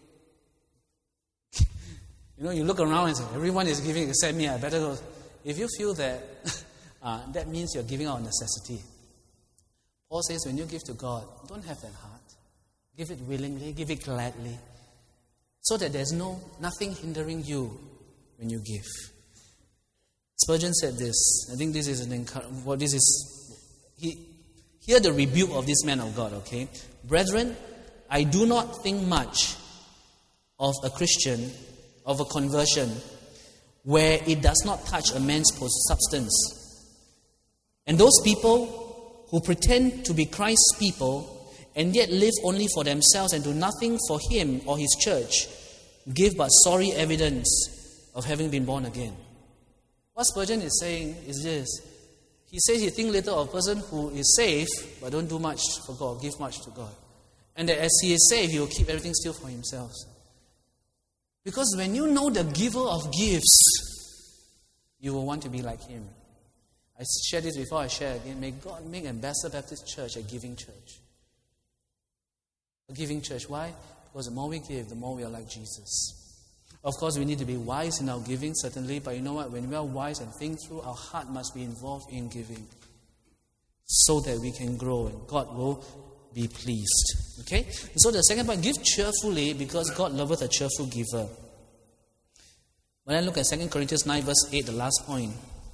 You know, you look around and say, everyone is giving except me, I better go. If you feel that, uh, that means you're giving out of necessity. Paul says, when you give to God, don't have that heart. Give it willingly, give it gladly, so that there's no nothing hindering you when you give. Spurgeon said this. I think this is an encouragement. What this is, he Hear the rebuke of this man of God, okay? Brethren, I do not think much of a Christian, of a conversion, where it does not touch a man's substance. And those people who pretend to be Christ's people and yet live only for themselves and do nothing for him or his church give but sorry evidence of having been born again. What Spurgeon is saying is this. He says he thinks little of a person who is saved but don't do much for God, give much to God. And that as he is saved, he will keep everything still for himself. Because when you know the giver of gifts, you will want to be like him. I shared this before, I share again. May God make Ambassador Baptist Church a giving church. A giving church. Why? Because the more we give, the more we are like Jesus. Of course, we need to be wise in our giving, certainly. But you know what? When we are wise and think through, our heart must be involved in giving. So that we can grow and God will be pleased. Okay? And so the second part, give cheerfully because God loveth a cheerful giver. When I look at Second Corinthians nine verse eight, the last point.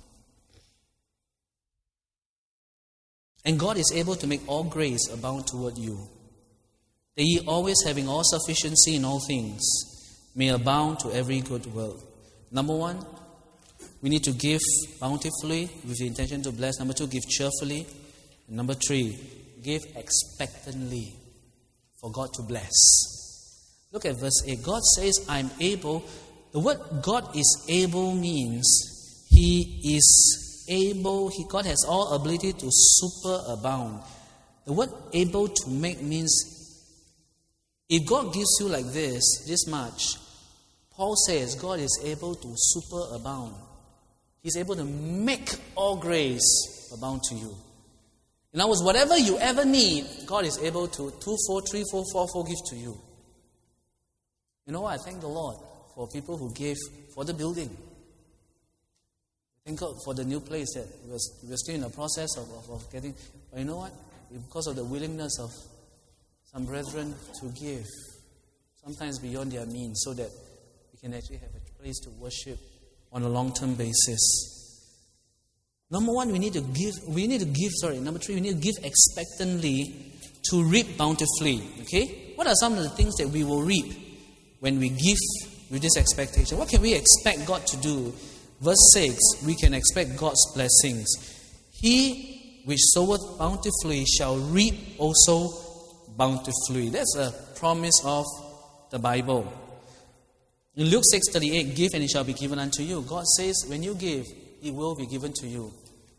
And God is able to make all grace abound toward you, that ye always having all sufficiency in all things, may abound to every good work. Number one, we need to give bountifully with the intention to bless. Number two, give cheerfully. And number three, give expectantly for God to bless. Look at verse eight. God says, I'm able. The word God is able means He is able. He, God has all ability to superabound. The word able to make means if God gives you like this, this much, Paul says God is able to superabound. He's able to make all grace abound to you. In other words, whatever you ever need, God is able to two, four, three, four, four, four give to you. You know what? I thank the Lord for people who gave for the building. Thank God for the new place that we're, we're still in the process of, of, of getting. But you know what? Because of the willingness of some brethren to give, sometimes beyond their means, so that we can actually have a place to worship on a long-term basis. Number one, we need to give, we need to give, sorry, number three, we need to give expectantly to reap bountifully. Okay? What are some of the things that we will reap when we give with this expectation? What can we expect God to do? Verse six, we can expect God's blessings. He which soweth bountifully shall reap also bountifully. That's a promise of the Bible. In Luke six thirty-eight, give and it shall be given unto you. God says, when you give, it will be given to you.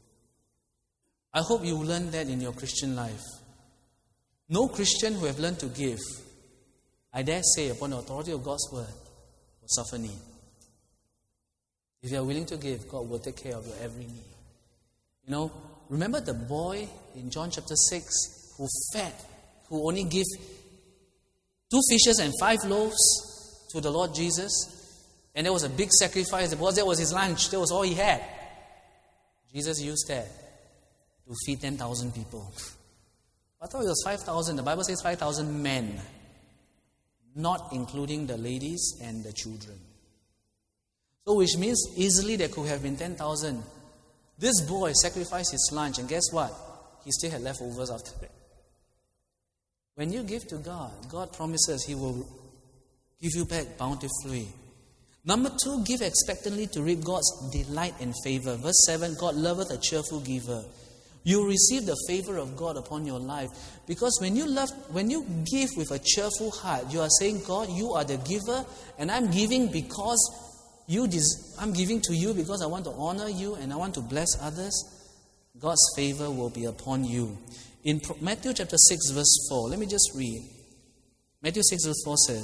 I hope you learn that in your Christian life. No Christian who have learned to give, I dare say, upon the authority of God's word, will suffer need. If you are willing to give, God will take care of your every need. You know, remember the boy in John chapter six who fed, who only gave two fishes and five loaves to the Lord Jesus? And there was a big sacrifice because that was his lunch. That was all he had. Jesus used that to feed ten thousand people. I thought it was five thousand. The Bible says five thousand men, not including the ladies and the children. So which means easily there could have been ten thousand. This boy sacrificed his lunch, and guess what? He still had leftovers after that. When you give to God, God promises He will give you back bountifully. Number two, give expectantly to reap God's delight and favor. Verse seven, God loveth a cheerful giver. You receive the favor of God upon your life. Because when you love, when you give with a cheerful heart, you are saying, God, you are the giver, and I'm giving because you des- I'm giving to you because I want to honor you and I want to bless others. God's favor will be upon you. In Matthew chapter six verse four, let me just read. Matthew six verse four says,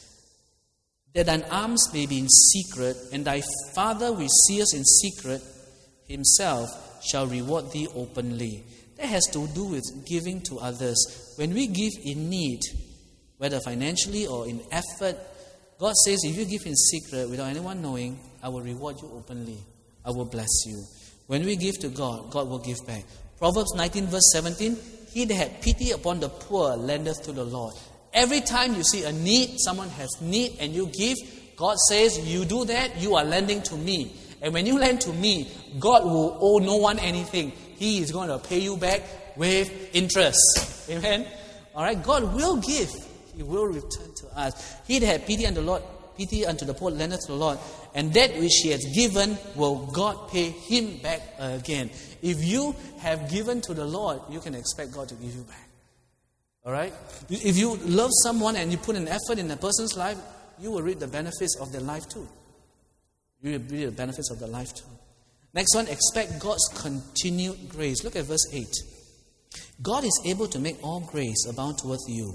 that thine alms may be in secret, and thy Father which seest in secret Himself shall reward thee openly. That has to do with giving to others. When we give in need, whether financially or in effort, God says, if you give in secret without anyone knowing, I will reward you openly. I will bless you. When we give to God, God will give back. Proverbs nineteen verse seventeen, he that had pity upon the poor lendeth to the Lord. Every time you see a need, someone has need, and you give, God says, you do that, you are lending to me. And when you lend to me, God will owe no one anything. He is going to pay you back with interest. Amen? All right? God will give. He will return to us. He that had pity unto the Lord, pity unto the poor, lendeth to the Lord, and that which he has given will God pay him back again. If you have given to the Lord, you can expect God to give you back. All right? If you love someone and you put an effort in a person's life, you will reap the benefits of their life too. You will reap the benefits of their life too. Next one, expect God's continued grace. Look at verse eight. God is able to make all grace abound towards you.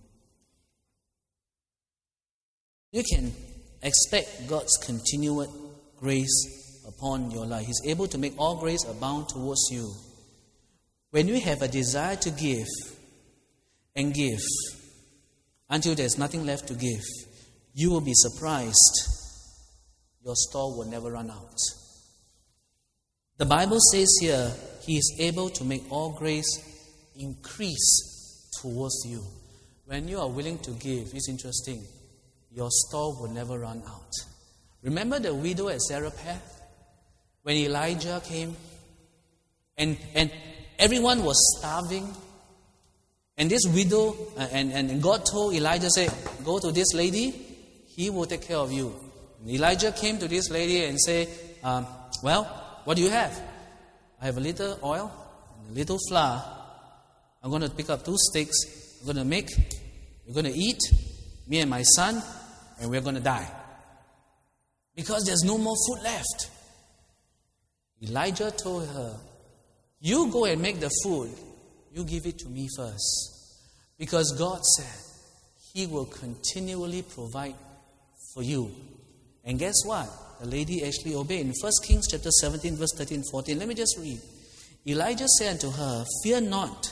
You can expect God's continued grace upon your life. He's able to make all grace abound towards you. When you have a desire to give and give until there's nothing left to give, you will be surprised. Your store will never run out. The Bible says here, He is able to make all grace increase towards you. When you are willing to give, it's interesting, your store will never run out. Remember the widow at Zarephath? When Elijah came and, and everyone was starving, and this widow, uh, and, and God told Elijah, say, go to this lady, he will take care of you. And Elijah came to this lady and said, um, well, what do you have? I have a little oil, and a little flour. I'm going to pick up two sticks. I'm going to make, we're going to eat, me and my son, and we're going to die. Because there's no more food left. Elijah told her, you go and make the food. You give it to me first. Because God said He will continually provide for you. And guess what? The lady actually obeyed. In First Kings chapter seventeen, verse thirteen, fourteen. Let me just read. Elijah said unto her, fear not.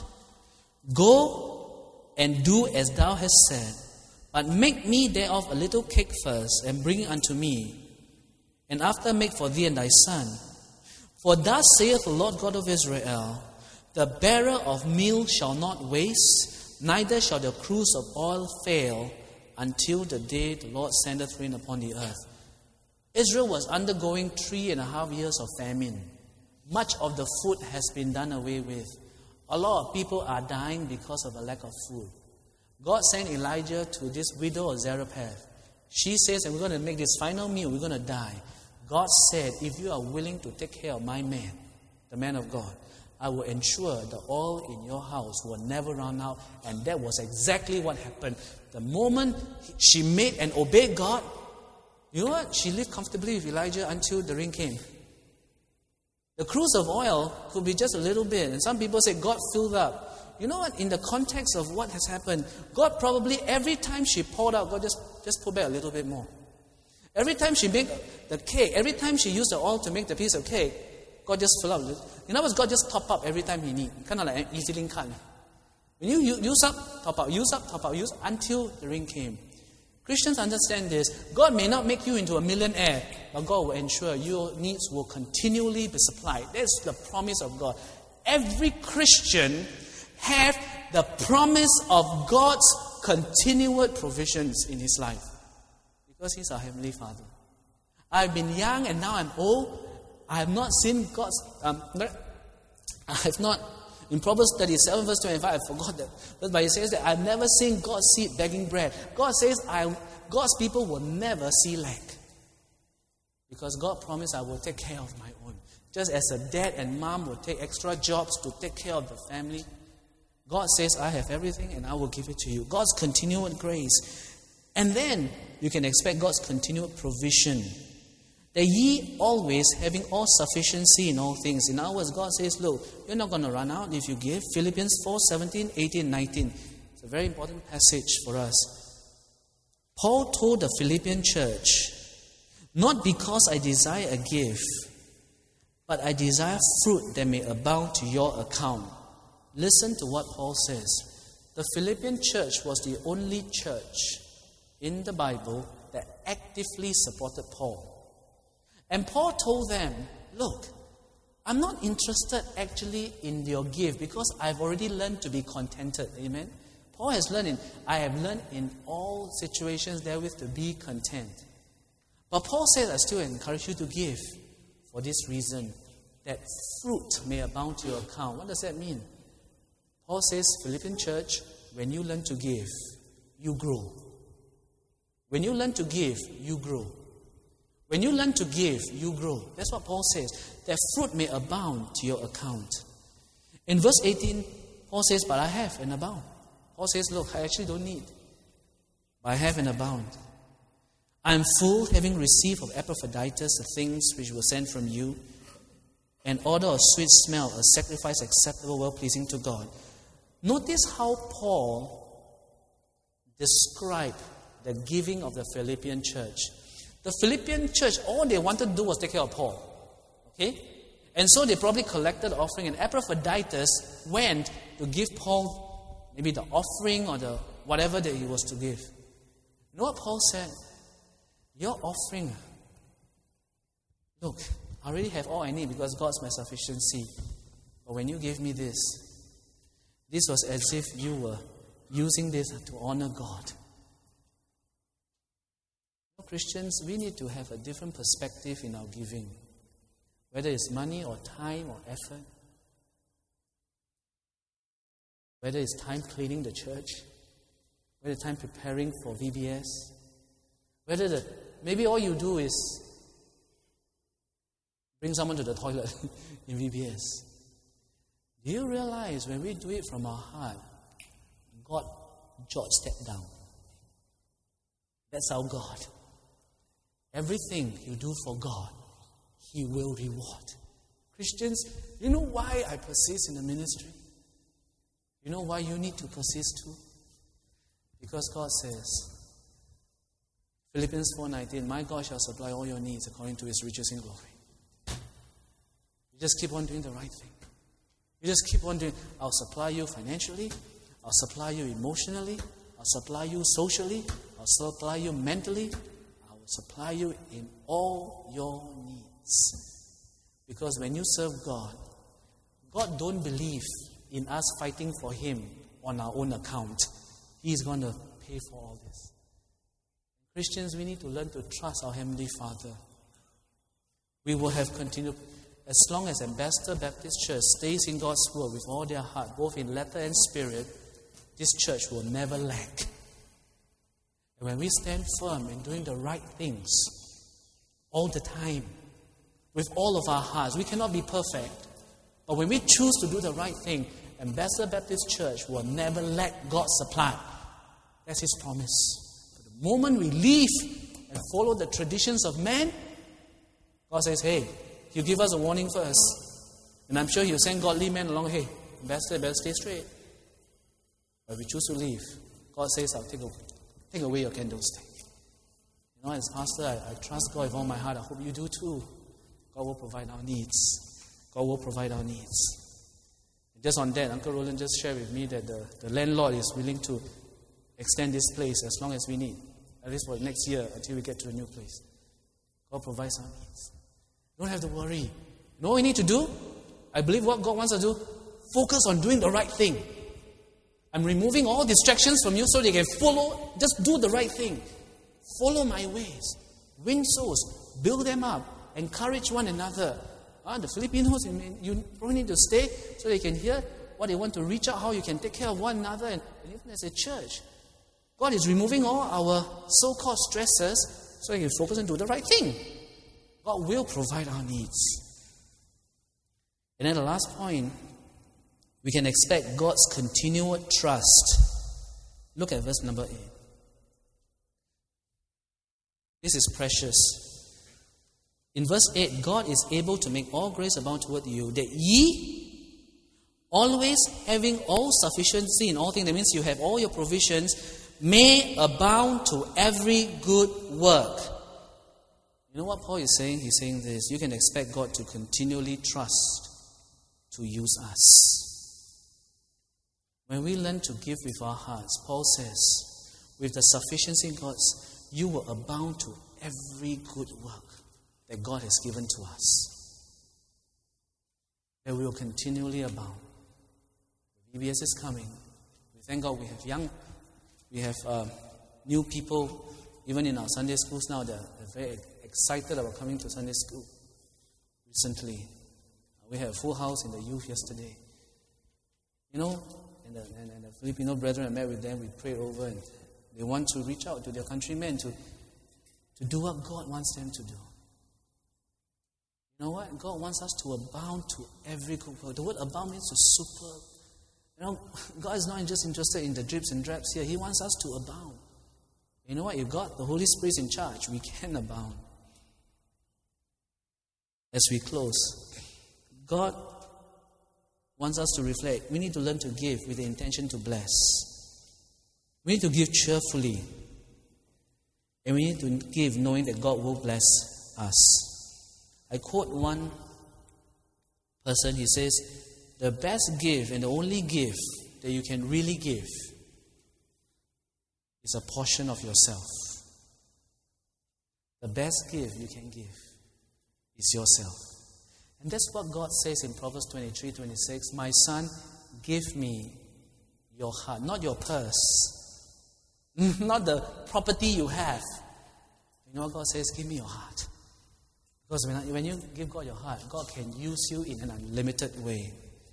Go and do as thou hast said. But make me thereof a little cake first, and bring it unto me. And after make for thee and thy son. For thus saith the Lord God of Israel, the bearer of meal shall not waste, neither shall the cruse of oil fail, until the day the Lord sendeth rain upon the earth. Israel was undergoing three and a half years of famine. Much of the food has been done away with. A lot of people are dying because of a lack of food. God sent Elijah to this widow of Zarephath. She says, and we're going to make this final meal, we're going to die. God said, if you are willing to take care of my man, the man of God, I will ensure the oil in your house will never run out. And that was exactly what happened. The moment she made and obeyed God, you know what? She lived comfortably with Elijah until the rain came. The cruse of oil could be just a little bit. And some people say God filled up. You know what? In the context of what has happened, God probably, every time she poured out, God just, just put back a little bit more. Every time she made the cake, every time she used the oil to make the piece of cake, God just fill up. In other words, God just top up every time He needs. Kind of like an EasyLink card. When you use up, top up, use up, top up, use up, until the rain came. Christians understand this. God may not make you into a millionaire, but God will ensure your needs will continually be supplied. That's the promise of God. Every Christian have the promise of God's continued provisions in his life. Because He's our Heavenly Father. I've been young and now I'm old. I have not seen God's... Um, I have not... In Proverbs thirty-seven, verse twenty-five, I forgot that. But He says that I've never seen God's seed begging bread. God says I, God's people will never see lack. Because God promised I will take care of my own. Just as a dad and mom will take extra jobs to take care of the family, God says I have everything and I will give it to you. God's continued grace. And then you can expect God's continued provision. That ye always having all sufficiency in all things. In other words, God says, look, you're not going to run out if you give. Philippians four, seventeen, eighteen, nineteen. It's a very important passage for us. Paul told the Philippian church, not because I desire a gift, but I desire fruit that may abound to your account. Listen to what Paul says. The Philippian church was the only church in the Bible that actively supported Paul. And Paul told them, look, I'm not interested actually in your gift because I've already learned to be contented. Amen? Paul has learned in, I have learned in all situations therewith to be content. But Paul said, I still encourage you to give for this reason, that fruit may abound to your account. What does that mean? Paul says, Philippian church, when you learn to give, you grow. When you learn to give, you grow. When you learn to give, you grow. That's what Paul says. That fruit may abound to your account. In verse eighteen, Paul says, but I have and abound. Paul says, look, I actually don't need. But I have and abound. I am full, having received of Epaphroditus the things which were sent from you, an odor of sweet smell, a sacrifice acceptable, well-pleasing to God. Notice how Paul described the giving of the Philippian church. The Philippian church, all they wanted to do was take care of Paul. Okay? And so they probably collected the offering, and Epaphroditus went to give Paul maybe the offering or the whatever that he was to give. You know what Paul said? Your offering, look, I already have all I need because God's my sufficiency. But when you gave me this, this was as if you were using this to honor God. For Christians, we need to have a different perspective in our giving. Whether it's money or time or effort. Whether it's time cleaning the church. Whether it's time preparing for V B S. Whether the, maybe all you do is bring someone to the toilet in V B S. Do you realize when we do it from our heart, God jots that down? That's our God. Everything you do for God, He will reward. Christians, you know why I persist in the ministry? You know why you need to persist too? Because God says, Philippians four nineteen, my God shall supply all your needs according to His riches in glory. You just keep on doing the right thing. You just keep on doing, I'll supply you financially, I'll supply you emotionally, I'll supply you socially, I'll supply you mentally, I will supply you in all your needs. Because when you serve God, God don't believe in us fighting for Him on our own account. He's going to pay for all this. Christians, we need to learn to trust our Heavenly Father. We will have continued, as long as Ambassador Baptist Church stays in God's Word with all their heart, both in letter and spirit, this church will never lack. And when we stand firm in doing the right things all the time, with all of our hearts, we cannot be perfect. But when we choose to do the right thing, Ambassador Baptist Church will never lack God's supply. That's His promise. But the moment we leave and follow the traditions of man, God says, hey, you give us a warning first. And I'm sure He'll send godly men along, hey, Ambassador, better stay straight. But if we choose to leave, God says, I'll take, a, take away your candlestick. You know, as pastor, I, I trust God with all my heart. I hope you do too. God will provide our needs. God will provide our needs. Just on that, Uncle Roland just shared with me that the, the landlord is willing to extend this place as long as we need. At least for next year until we get to a new place. God provides our needs. You don't have to worry. You know what we need to do? I believe what God wants us to do. Focus on doing the right thing. I'm removing all distractions from you so that you can follow. Just do the right thing. Follow my ways. Win souls. Build them up. Encourage one another. Ah, the Filipinos, you probably need to stay so they can hear what they want to reach out, how you can take care of one another, and even as a church. God is removing all our so-called stresses so we can focus and do the right thing. God will provide our needs. And then the last point, we can expect God's continual trust. Look at verse number eight. This is precious. In verse eight, God is able to make all grace abound toward you, that ye, always having all sufficiency in all things, that means you have all your provisions, may abound to every good work. You know what Paul is saying? He's saying this. You can expect God to continually trust to use us. When we learn to give with our hearts, Paul says, with the sufficiency in God's, you will abound to every good work that God has given to us. That we will continually abound. The V B S is coming. We thank God we have young, we have uh, new people, even in our Sunday schools now, they're, they're very excited about coming to Sunday school. Recently, we had a full house in the youth yesterday. You know, and the, and, and the Filipino brethren, I met with them, we prayed over, and they want to reach out to their countrymen to, to do what God wants them to do. You know what? God wants us to abound to every good work. The word abound means to super. You know, God is not just interested in the drips and drabs here. He wants us to abound. You know what? If God, the Holy Spirit is in charge, we can abound. As we close, God wants us to reflect. We need to learn to give with the intention to bless. We need to give cheerfully. And we need to give knowing that God will bless us. I quote one person, he says, the best gift and the only gift that you can really give is a portion of yourself. The best gift you can give is yourself. And that's what God says in Proverbs twenty-three twenty-six. My son, give me your heart, not your purse, not the property you have. You know what God says? Give me your heart. Because when, I, when you give God your heart, God can use you in an unlimited way.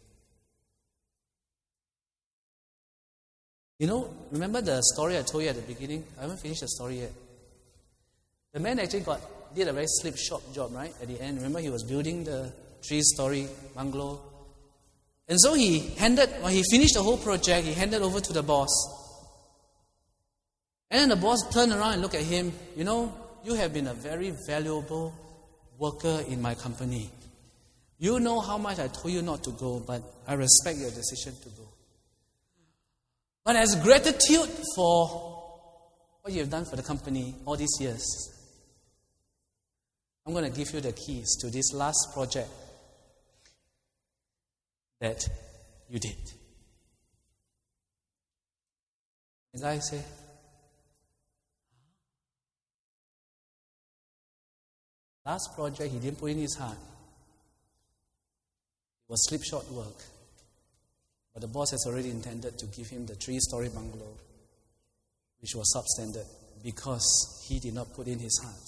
You know, remember the story I told you at the beginning? I haven't finished the story yet. The man actually got did a very slipshod job, right? At the end, remember he was building the three-story bungalow. And so he handed, when he finished the whole project, he handed over to the boss. And then the boss turned around and looked at him. You know, you have been a very valuable worker in my company. You know how much I told you not to go, but I respect your decision to go. But as gratitude for what you have done for the company all these years, I'm going to give you the keys to this last project that you did. The guy said, last project he didn't put in his heart. It was slipshod work. But the boss has already intended to give him the three-story bungalow, which was substandard, because he did not put in his heart.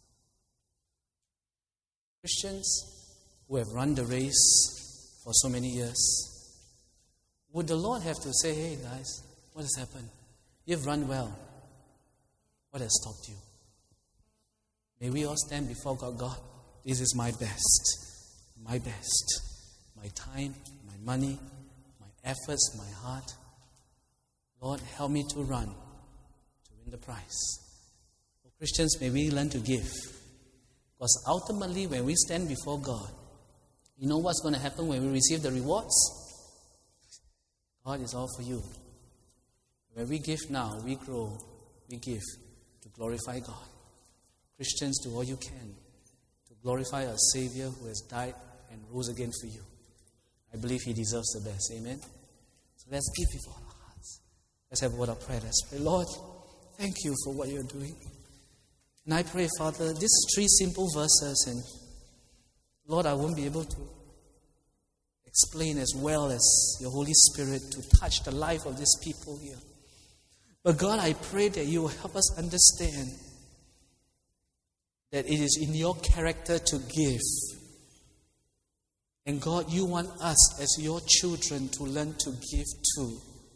Christians who have run the race for so many years, would the Lord have to say, hey guys, what has happened? You've run well. What has stopped you? May we all stand before God. God, this is my best. My best. My time, my money, my efforts, my heart. Lord, help me to run, to win the prize. For Christians, may we learn to give. Because ultimately, when we stand before God, you know what's going to happen when we receive the rewards? God is all for you. When we give now, we grow, we give to glorify God. Christians, do all you can to glorify our Savior who has died and rose again for you. I believe He deserves the best. Amen? So let's give before our hearts. Let's have a word of prayer. Let's pray. Lord, thank you for what you're doing. And I pray, Father, these three simple verses, and Lord, I won't be able to explain as well as your Holy Spirit to touch the life of these people here. But God, I pray that you will help us understand that it is in your character to give. And God, you want us as your children to learn to give too.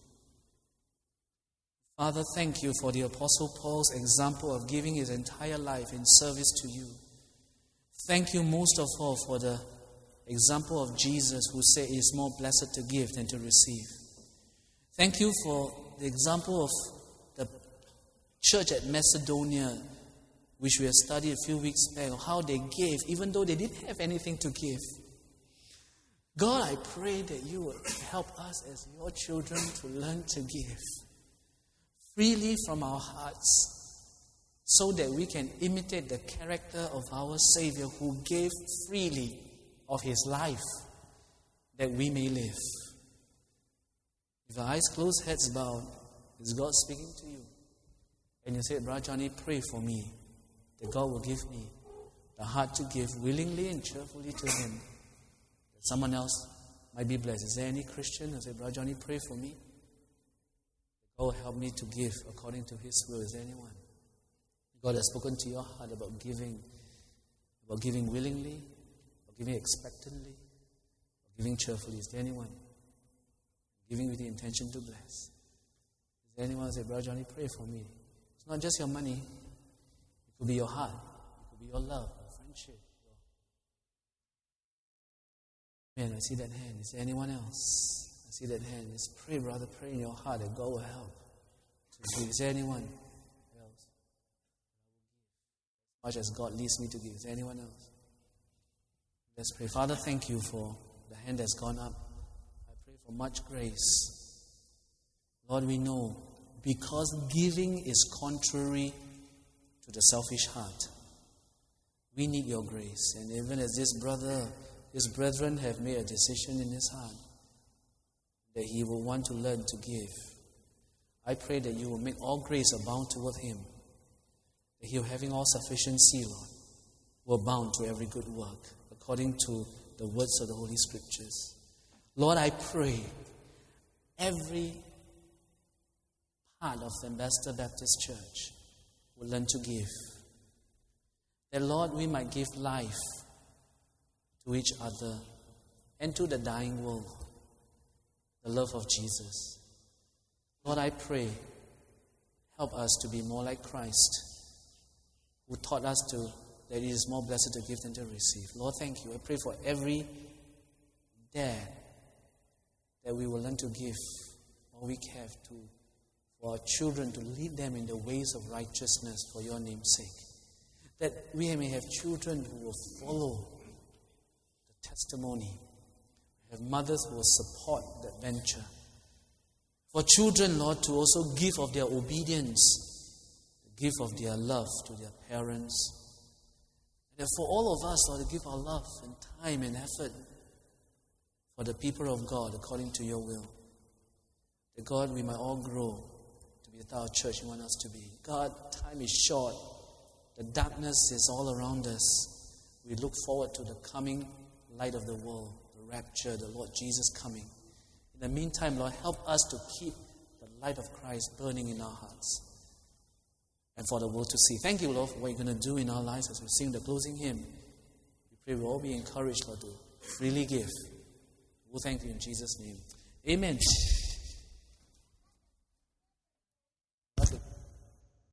Father, thank you for the Apostle Paul's example of giving his entire life in service to you. Thank you most of all for the example of Jesus, who said it is more blessed to give than to receive. Thank you for the example of the church at Macedonia, which we have studied a few weeks back, of how they gave, even though they didn't have anything to give. God, I pray that you will help us as your children to learn to give freely from our hearts, so that we can imitate the character of our Savior, who gave freely of His life that we may live. With our eyes closed, heads bowed, is God speaking to you? And you say, Brother Johnny, pray for me, that God will give me the heart to give willingly and cheerfully to Him, that someone else might be blessed. Is there any Christian who say, Brother Johnny, pray for me, that God will help me to give according to His will? Is there anyone? God has spoken to your heart about giving, about giving willingly, about giving expectantly, about giving cheerfully. Is there anyone? Giving with the intention to bless. Is there anyone who say, Brother Johnny, pray for me? It's not just your money. It could be your heart. It could be your love, your friendship. Your... Man, I see that hand. Is there anyone else? I see that hand. Just pray, brother. Pray in your heart that God will help. Is there anyone else? As much as God leads me to give. Is there anyone else? Let's pray. Father, thank you for the hand that's gone up. I pray for much grace. Lord, we know because giving is contrary to the selfish heart, we need your grace. And even as this brother, his brethren have made a decision in his heart that he will want to learn to give, I pray that you will make all grace abound toward him, that he will having all sufficiency, Lord, will abound to every good work, according to the words of the Holy Scriptures. Lord, I pray every part of the Ambassador Baptist Church will learn to give. That, Lord, we might give life to each other and to the dying world, the love of Jesus. Lord, I pray, help us to be more like Christ, who taught us to that it is more blessed to give than to receive. Lord, thank you. I pray for every dad that we will learn to give all we have to for our children, to lead them in the ways of righteousness for your name's sake. That we may have children who will follow the testimony. Have mothers who will support that venture. For children, Lord, to also give of their obedience, give of their love to their parents. And for all of us, Lord, to give our love and time and effort for the people of God according to your will. That, God, we might all grow to be the our church you want us to be. God, time is short. The darkness is all around us. We look forward to the coming light of the world, the rapture, the Lord Jesus coming. In the meantime, Lord, help us to keep the light of Christ burning in our hearts and for the world to see. Thank you, Lord, for what you're going to do in our lives as we sing the closing hymn. We pray we'll all be encouraged, Lord, to freely give. We'll thank you in Jesus' name. Amen.